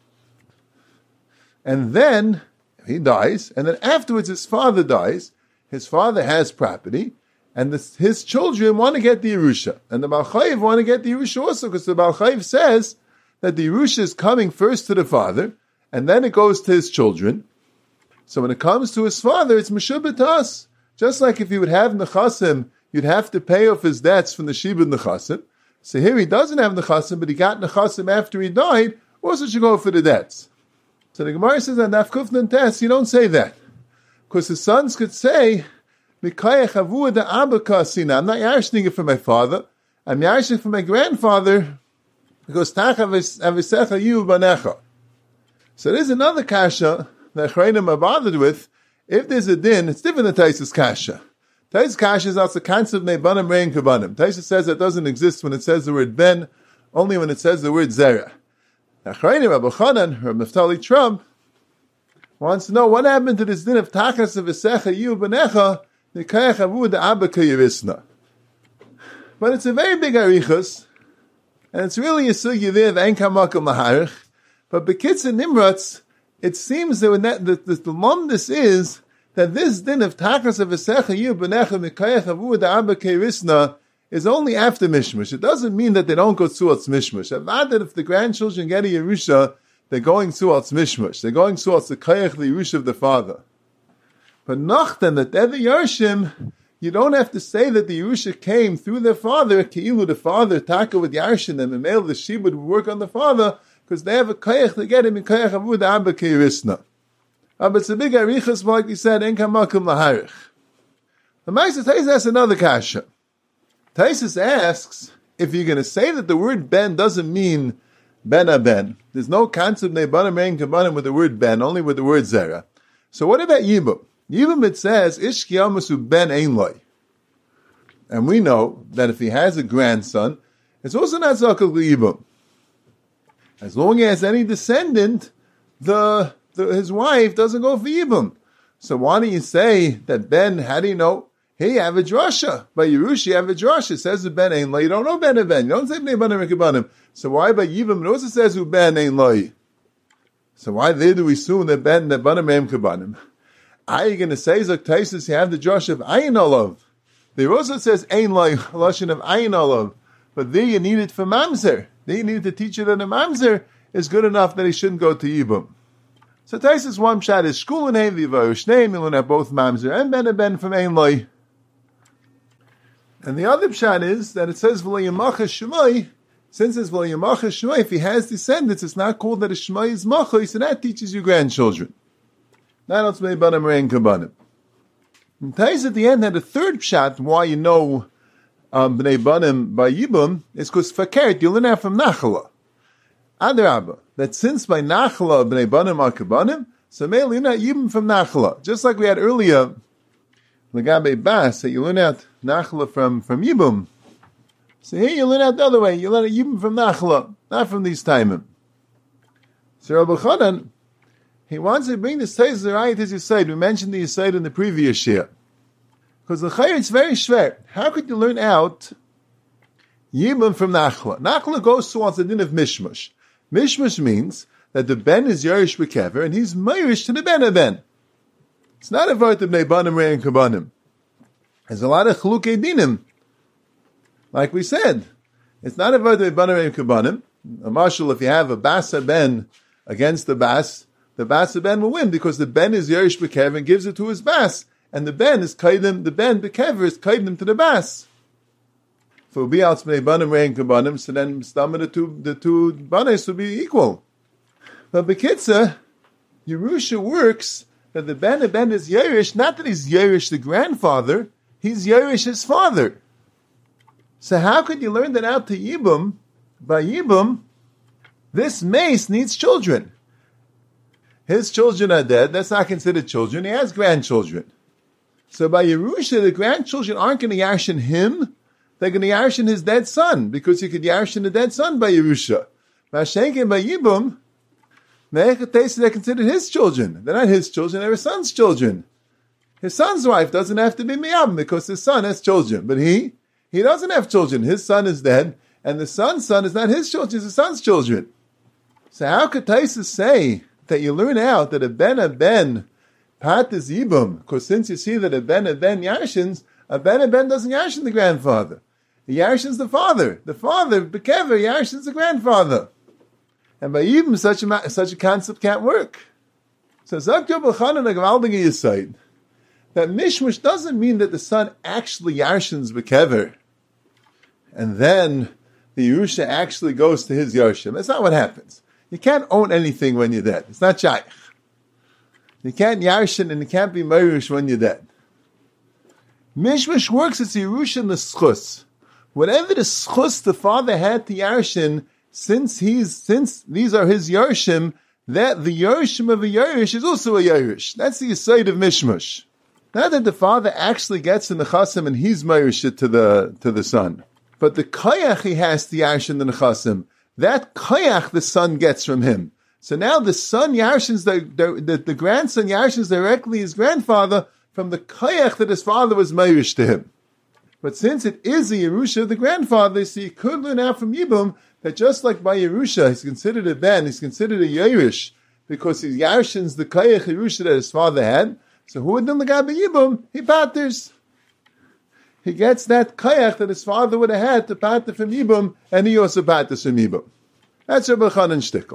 And then, he dies, and then afterwards his father dies, his father has property, and this, his children want to get the Yerusha. And the Baal Chayiv want to get the Yerusha also, because the Baal Chayiv says that the Yerusha is coming first to the father, and then it goes to his children. So when it comes to his father, it's Meshubit to us. Just like if you would have Nechasim, you'd have to pay off his debts from the Shibud Nechasim. So here he doesn't have Nechasim, but he got Nechasim after he died, also should go for the debts. So the Gemara says on Daf Kufnan Tes, you don't say that. Because the sons could say, I'm not yarshing it for my father, I'm yarshing it for my grandfather, because Tachavisecha Yu Banecha. So there's another kasha that Chreinim are bothered with. If there's a din, it's different than Taisus kasha. Taisus kasha is also the concept of Banim Rein Kabanim. Taisus says that doesn't exist when it says the word ben, only when it says the word zera. Now Chreinim Rabbi Chanan, or Naftali Trump, wants to know what happened to this din of Tachas of Visecha Yu Banecha, but it's a very big arichas, and it's really a sugya there of Ein Kamakam Laharich. But Bekitz and Nimratz, it seems that, when that the, the, the lumdus is that this din of Tachas of Esecha Yu B'necha Mikayach Avu Da'aba Keirisna is only after Mishmash. It doesn't mean that they don't go Tzuatz Mishmash. Avad that if the grandchildren get a Yerusha, they're going Tzuatz Mishmash. They're going Tzuatz the Kayach, the Yerusha of the father. But Nachten, that they're the Yarshim, you don't have to say that the Yerusha came through their father, Keilu, the father, Taka with Yarshin, and the male, the Shib would work on the father, because they have a Kayach to get him in Kayach Avu Da'aba Keirisna. But it's a big Arichas, like we said, En Kamakum Laharich. The Maisa Taisus asks another kasha. Taisus asks, if you're going to say that the word ben doesn't mean ben a ben, there's no concept of Banim Rein Kabanim with the word ben, only with the word zera. So what about Yibum? Yibum it says, Ish Kiyamasu ben ein loy. And we know that if he has a grandson, it's also not Zakal Yibum. As long as any descendant, the, the his wife doesn't go for Yibum. So why don't you say that Ben, how do you know? Hey, you have a drasha. By Yerush, you have a drasha. It says the Ben ein loy. You don't know Ben and Ben. You don't say Ben Banim Rekabanim. So why by Yibum it also says who Ben ein loy? So why there do we assume that Ben, that Banim Rekabanim? Are you going to say, Zok Taisus, you have the Josh of Ayin Olav? There also says Ayin Lai, Lashon of Ayin Olav. But there you need it for Mamzer. There you need to teach you that a Mamzer is good enough that he shouldn't go to Yibum. So Taisus one shot is Shkul and Ein Vivarush Name, you'll have both Mamzer and Ben and Ben from Ayin Lai. And the other shot is that it says V'lo Yamacha Shemai. Since it's V'lo Yamacha Shemai, if he has descendants, it's not called that a Shemai is Macha, so that teaches you grandchildren. Not else may Banim Rein Kabanim. And Tais at the end had a third pshat why you know um, Bnei Banim by Yibum is because Fakert, you learn out from Nachala. Adarabba, that since by Nachala Bnei Banim are Kabanim, so mainly you're not Yibum from Nachala. Just like we had earlier, Lagabe Bas, that you learn out Nachala from, from Yibum. So here you learn out the other way, you learn out Yibum from Nachala, not from these Taimim. So Rabbi Chanan, he wants to bring this Tais Zerayit as Yisayid. We mentioned the Yisayid in the previous year. Because the Chayr, it's very shver. How could you learn out Yibum from Nachla? Nachla goes towards the din of Mishmush. Mishmush means that the Ben is Yerush Bekever, and he's Mayrish to the Ben of Ben. It's not a vart of Nebanim, Rei, and Kabanim. There's a lot of Chalukei Dinim. Like we said, it's not a vart of Nebanim, Rei, and Kabanim. A marshal, if you have a Basa Ben against the Bas, the Basa Ben will win, because the Ben is Yerush Bekever and gives it to his Bas. And the Ben is kaidim, the Ben bekever is kaidim to the Bas. For be out bnei banim rein kabanim, so then the two the two banes will be equal. But Bekitza, Yerusha works that the Ben of Ben is Yerush, not that he's Yerush the grandfather, he's Yerush his father. So how could you learn that out to Yibum? By Yibum, this mace needs children. His children are dead, that's not considered children, he has grandchildren. So by Yerusha, the grandchildren aren't going to yarshin him, they're going to yarshin his dead son, because you could yarshin the dead son by Yerusha. Mashenkin by Yibum, they're considered his children. They're not his children, they're his son's children. His son's wife doesn't have to be miyam, because his son has children. But he, he doesn't have children. His son is dead, and the son's son is not his children, it's his son's children. So how could Taisa say that you learn out that a ben a ben Pat is Yibum, because since you see that a Ben a Ben Yarshins, a Ben a Ben doesn't Yarshin the grandfather. He Yarshins the father. The father, Bekever, Yarshins the grandfather. And by Yibum, such a, such a concept can't work. So Zakir B'chanan HaGavaldige Yisayid, that Mishmush doesn't mean that the son actually Yarshins Bekever, and then the Yerusha actually goes to his Yarshim. That's not what happens. You can't own anything when you're dead. It's not shaykh. You can't yarshin and you can't be Mayrish when you're dead. Mishmush works as Yerusha and the schus. Whatever the schus the father had to yarshin, since he's since these are his yarshim, that the yarshim of a yarish is also a yarish. That's the aside of Mishmush. Not that the father actually gets in the chasim and he's Mayrish to the to the son, but the kayach he has to yarshin the chasim, that kayach the son gets from him. So now the son yarshins, the, the, the, the grandson yarshins directly his grandfather from the kayach that his father was mayrish to him. But since it is the Yerusha of the grandfather, so you could learn out from Yibum that just like by Yerusha, he's considered a ben, he's considered a Yerush, because he yarshins the kayach Yerusha that his father had. So who would then look at Yibum? He patters. He gets that kayach that his father would have had to patter from Yibum, and he also patters from Yibum. That's Rabbi Chanan Shtickle.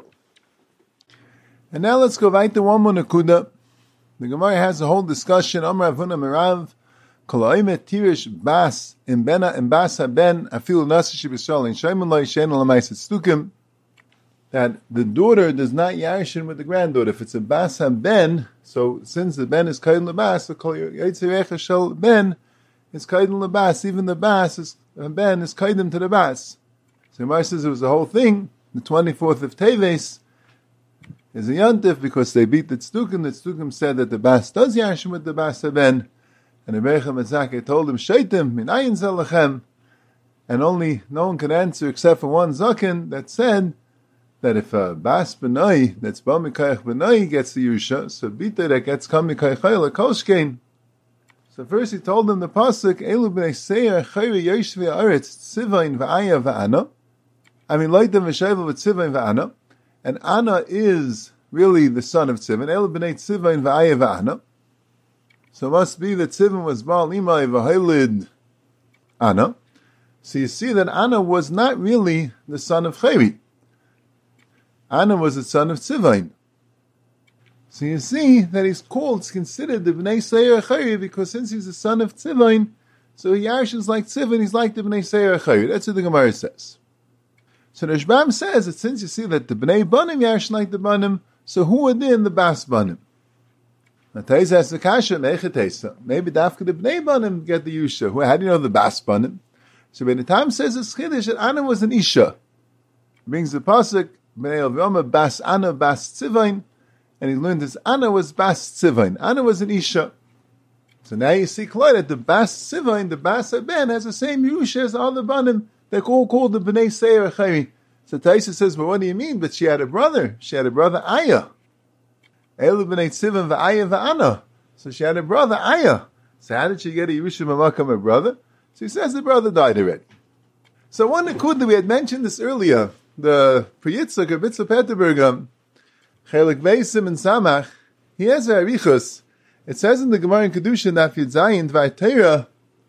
And now let's go right to one more nakuda. The Gemara has a whole discussion. Amar Avuna Merav, Kol ha'omet tirish bas im bena im bas haben afilu nasish b'Yisrael in sheimun lo yishen l'maiset stukim. That the daughter does not yarshin with the granddaughter. If it's a bas haben, so since the ben is kaidin lebas, so kol yitzirecha shel ben is kaidin lebas. Even the bas is ben is kaidin to the bas. So Gemara says it was the whole thing. The twenty-fourth of Teves is a yontif because they beat the tzdukim. The tzdukim said that the bas does yashim with the bas haben, and the Rebbecha Metzake told him shaitim minayin zelachem, and only no one could answer except for one zaken that said that if a bas benai that's ba mikayach benai gets the yusha, so bita that gets kam mikayachayla koshkein. So first he told them the pasuk elu bnei seir chayre yeshvi aretz tzivain va'aya va'ana. I mean loitem v'shayva v'tzivain va'ana. And Anna is really the son of Tzivin. El b'nei Tzivain v'aya v'Anna. So it must be that Tzivin was Baal Imai v'hailid Anna. So you see that Anna was not really the son of Chayri. Anna was the son of Tzivain. So you see that he's called, it's considered the b'nei Seir Chayri, because since he's the son of Tzivain, so Yash is like Tzivin, he's like the b'nei Seir Chayri. That's what the Gemara says. So the Rashbam says that since you see that the Bnei Banim Yarshin like the Banim, so who are they in the Bas Banim? Now Taisa has the kasha mechetesa. Maybe dafka the bnei banim get the yusha. How do you know the bas banim? So when the time says it's chiddush that Anna was an isha, he brings the pasuk bnei Aviyama bas Anna bas tzivain, and he learned this Anna was bas tzivain. Anna was an isha. So now you see clearly that the bas tzivain, the bas ben, has the same yusha as all the banim. They're all called the bnei seir achayri. So Taisa says, but what do you mean? But she had a brother. She had a brother Aya. Elu b'nei tzivan v'aya v'ana. So she had a brother Aya. So how did she get a Yerusha Mamakam, a brother? So he says the brother died already. So one Nakud that we had mentioned this earlier, the Priyitzak of Bitzah Peterburg, Chelik Veisim and Samach, he has a Arichus. It says in the Gemara in Kedusha, Daf Yud Zayin, V'ayteira,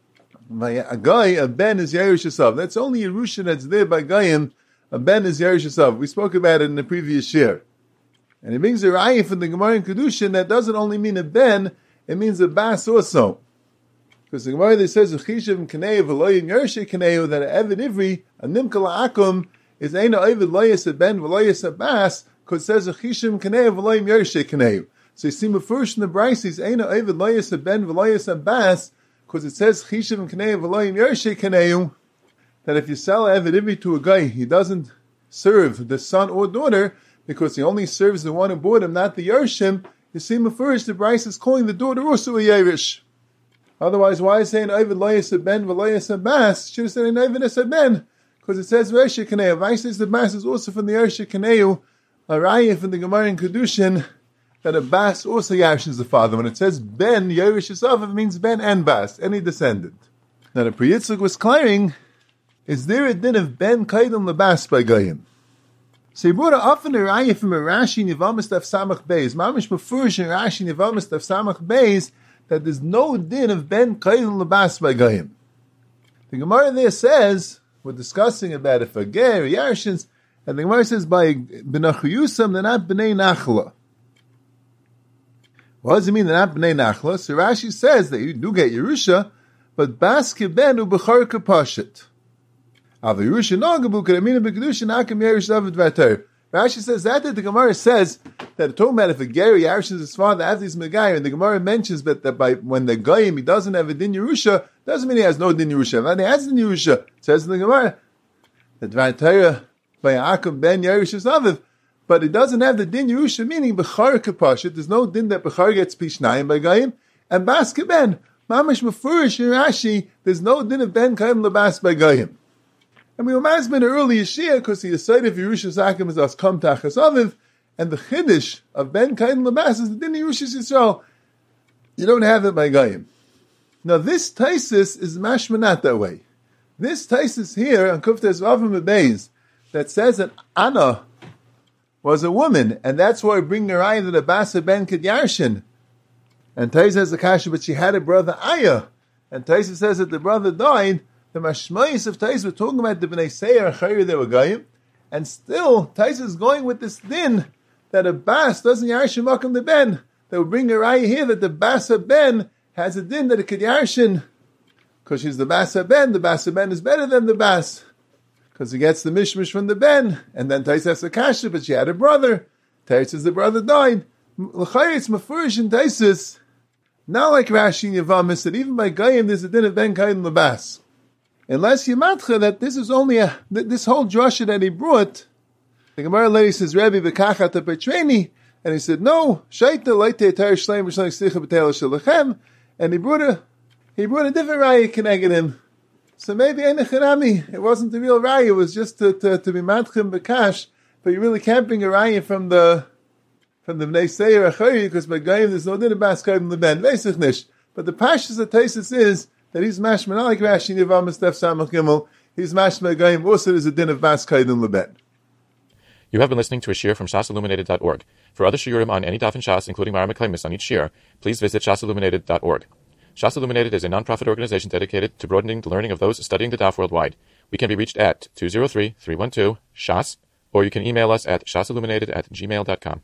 a guy, a ben is Yerush Asav. That's only Yerusha that's there by Gayim. A ben is Yerush Asav. We spoke about it in the previous year. And it brings a raya from the Gemara in Kedushin that doesn't only mean a ben, it means a bas also. Because the Gemara there says, Uchishav Kanei v'loyim Yershe Kanei, that a Evid Ivri, a Nimkala Akum, is Eina Evid Loyas a ben v'loyas a bas, because it says, Uchishav Kanei v'loyim Yershe Kanei. So you see, first in the Brises, Eina Evid Loyas a ben v'loyas a bas, because it says, Chishav Kanei v'loyim Yershe Kanei, that if you sell a Evid Ivri to a guy, he doesn't serve the son or daughter, because he only serves the one who bought him, not the Yershim. You see, first the Bryce is calling the daughter also a Yerish. Otherwise, why is saying Ovid Loyas a Ben v'Loyas a Bas? Should have said an Ovid a Ben, because it says Yershe Kaneu. Why says the Bas is also from the Yershe Kaneu? A Raya from the Gemara in Kedushin that a Bas also Yershes the father. When it says Ben Yerish Yisaf, it means Ben and Bas, any descendant. Now the Priyitzuk was clearing, is there a din of Ben Kaidon Lebas by Goyim? So he brought a often a raya from a Rashi Nivamis Daf Samach Beis. Mamish Mefurish in Rashi Nivamis Daf Samach Beis that there's no din of Ben Kaidon Lebas by Goyim. The Gemara there says, we're discussing about if a ger, Yarshins, and the Gemara says by Benachuyusam, they're not B'nai Nachla. What does it mean they're not B'nai Nachla? So Rashi says that you do get Yerusha, but Bas Kibenu B'char Kapashit. Rashi says that the Gemara says that talking about if a Geri Yarshins his father after his Megayer, and the Gemara mentions that, that by when the Goyim he doesn't have a Din Yerusha, doesn't mean he has no Din Yerusha. And he has Din Yerusha. It says in the Gemara that Vatayra by Yaakov ben Yerush Aviv, but it doesn't have the Din Yerusha, meaning Bechar Kapashit. There's no Din that Bechar gets Pishnayim by Goyim, and Baske ben Mamash Mefurish in Rashi. There's no Din of Ben Kaim Labas by Goyim. And we were been an early Yeshia because he decided if Yerusha Sakim is as Kam Tachas Aviv, and the Chiddush of Ben Kain Labas is the Din Yerusha Yisrael. You don't have it by Goyim. Now this Taisis is mashma not that way. This Taisis here on Kuftes Vavim Beis that says that Anna was a woman, and that's why we bring the Raya to the Basa Ben Kedyarshin. And Taisis has the kasha, but she had a brother Aya, and Taisis says that the brother died. The mashmayis of Tais, we're talking about the Bnei Seir Chayr, they were Goyim, and still Tais is going with this din that a Bas doesn't Yarshin Makam the Ben. They will bring a raya here that the Basa Ben has a din that it could Yarshin, because she's the Basa Ben, the Basa Ben is better than the Bas, because he gets the mishmish from the Ben, and then Tais has a kasha, but she had a brother. Tais says the brother died. L'chayr, it's mafurish in Taisis, not like Rashi and Yavamis, that even by Goyim there's a din of Ben Kain Labas. Unless you matcha that this is only a, this whole drasha that he brought, the Gemara lady says, Rabbi Bekachat Petreni, and he said, no, Shaita Leite Tar Shleim Rishon Sicha B'Tel Shalachem, and he brought a, he brought a different raya connected him. So maybe Einacharami, it wasn't the real raya, it was just to, to, to be matchim Bekash, but you're really camping a raya from the, from the Bnei Seir Achari, because by Goyim there's no din of Bas Kaim Leben, Veisich Nish. But the Pashas of Taisis is, that he's mashma, not like Rashi Nivam Stef Samach Gimel, he's mashma Goyim, also there's a din of Bas Kaidin Lebet. You have been listening to a shiur from shas illuminated dot org. For other shiurim on any daf in Shas, including Mara Meklemis on each shiur, please visit shas illuminated dot org. Shas Illuminated is a non-profit organization dedicated to broadening the learning of those studying the daf worldwide. We can be reached at two zero three, three one two, shas, or you can email us at shasilluminated at gmail dot com.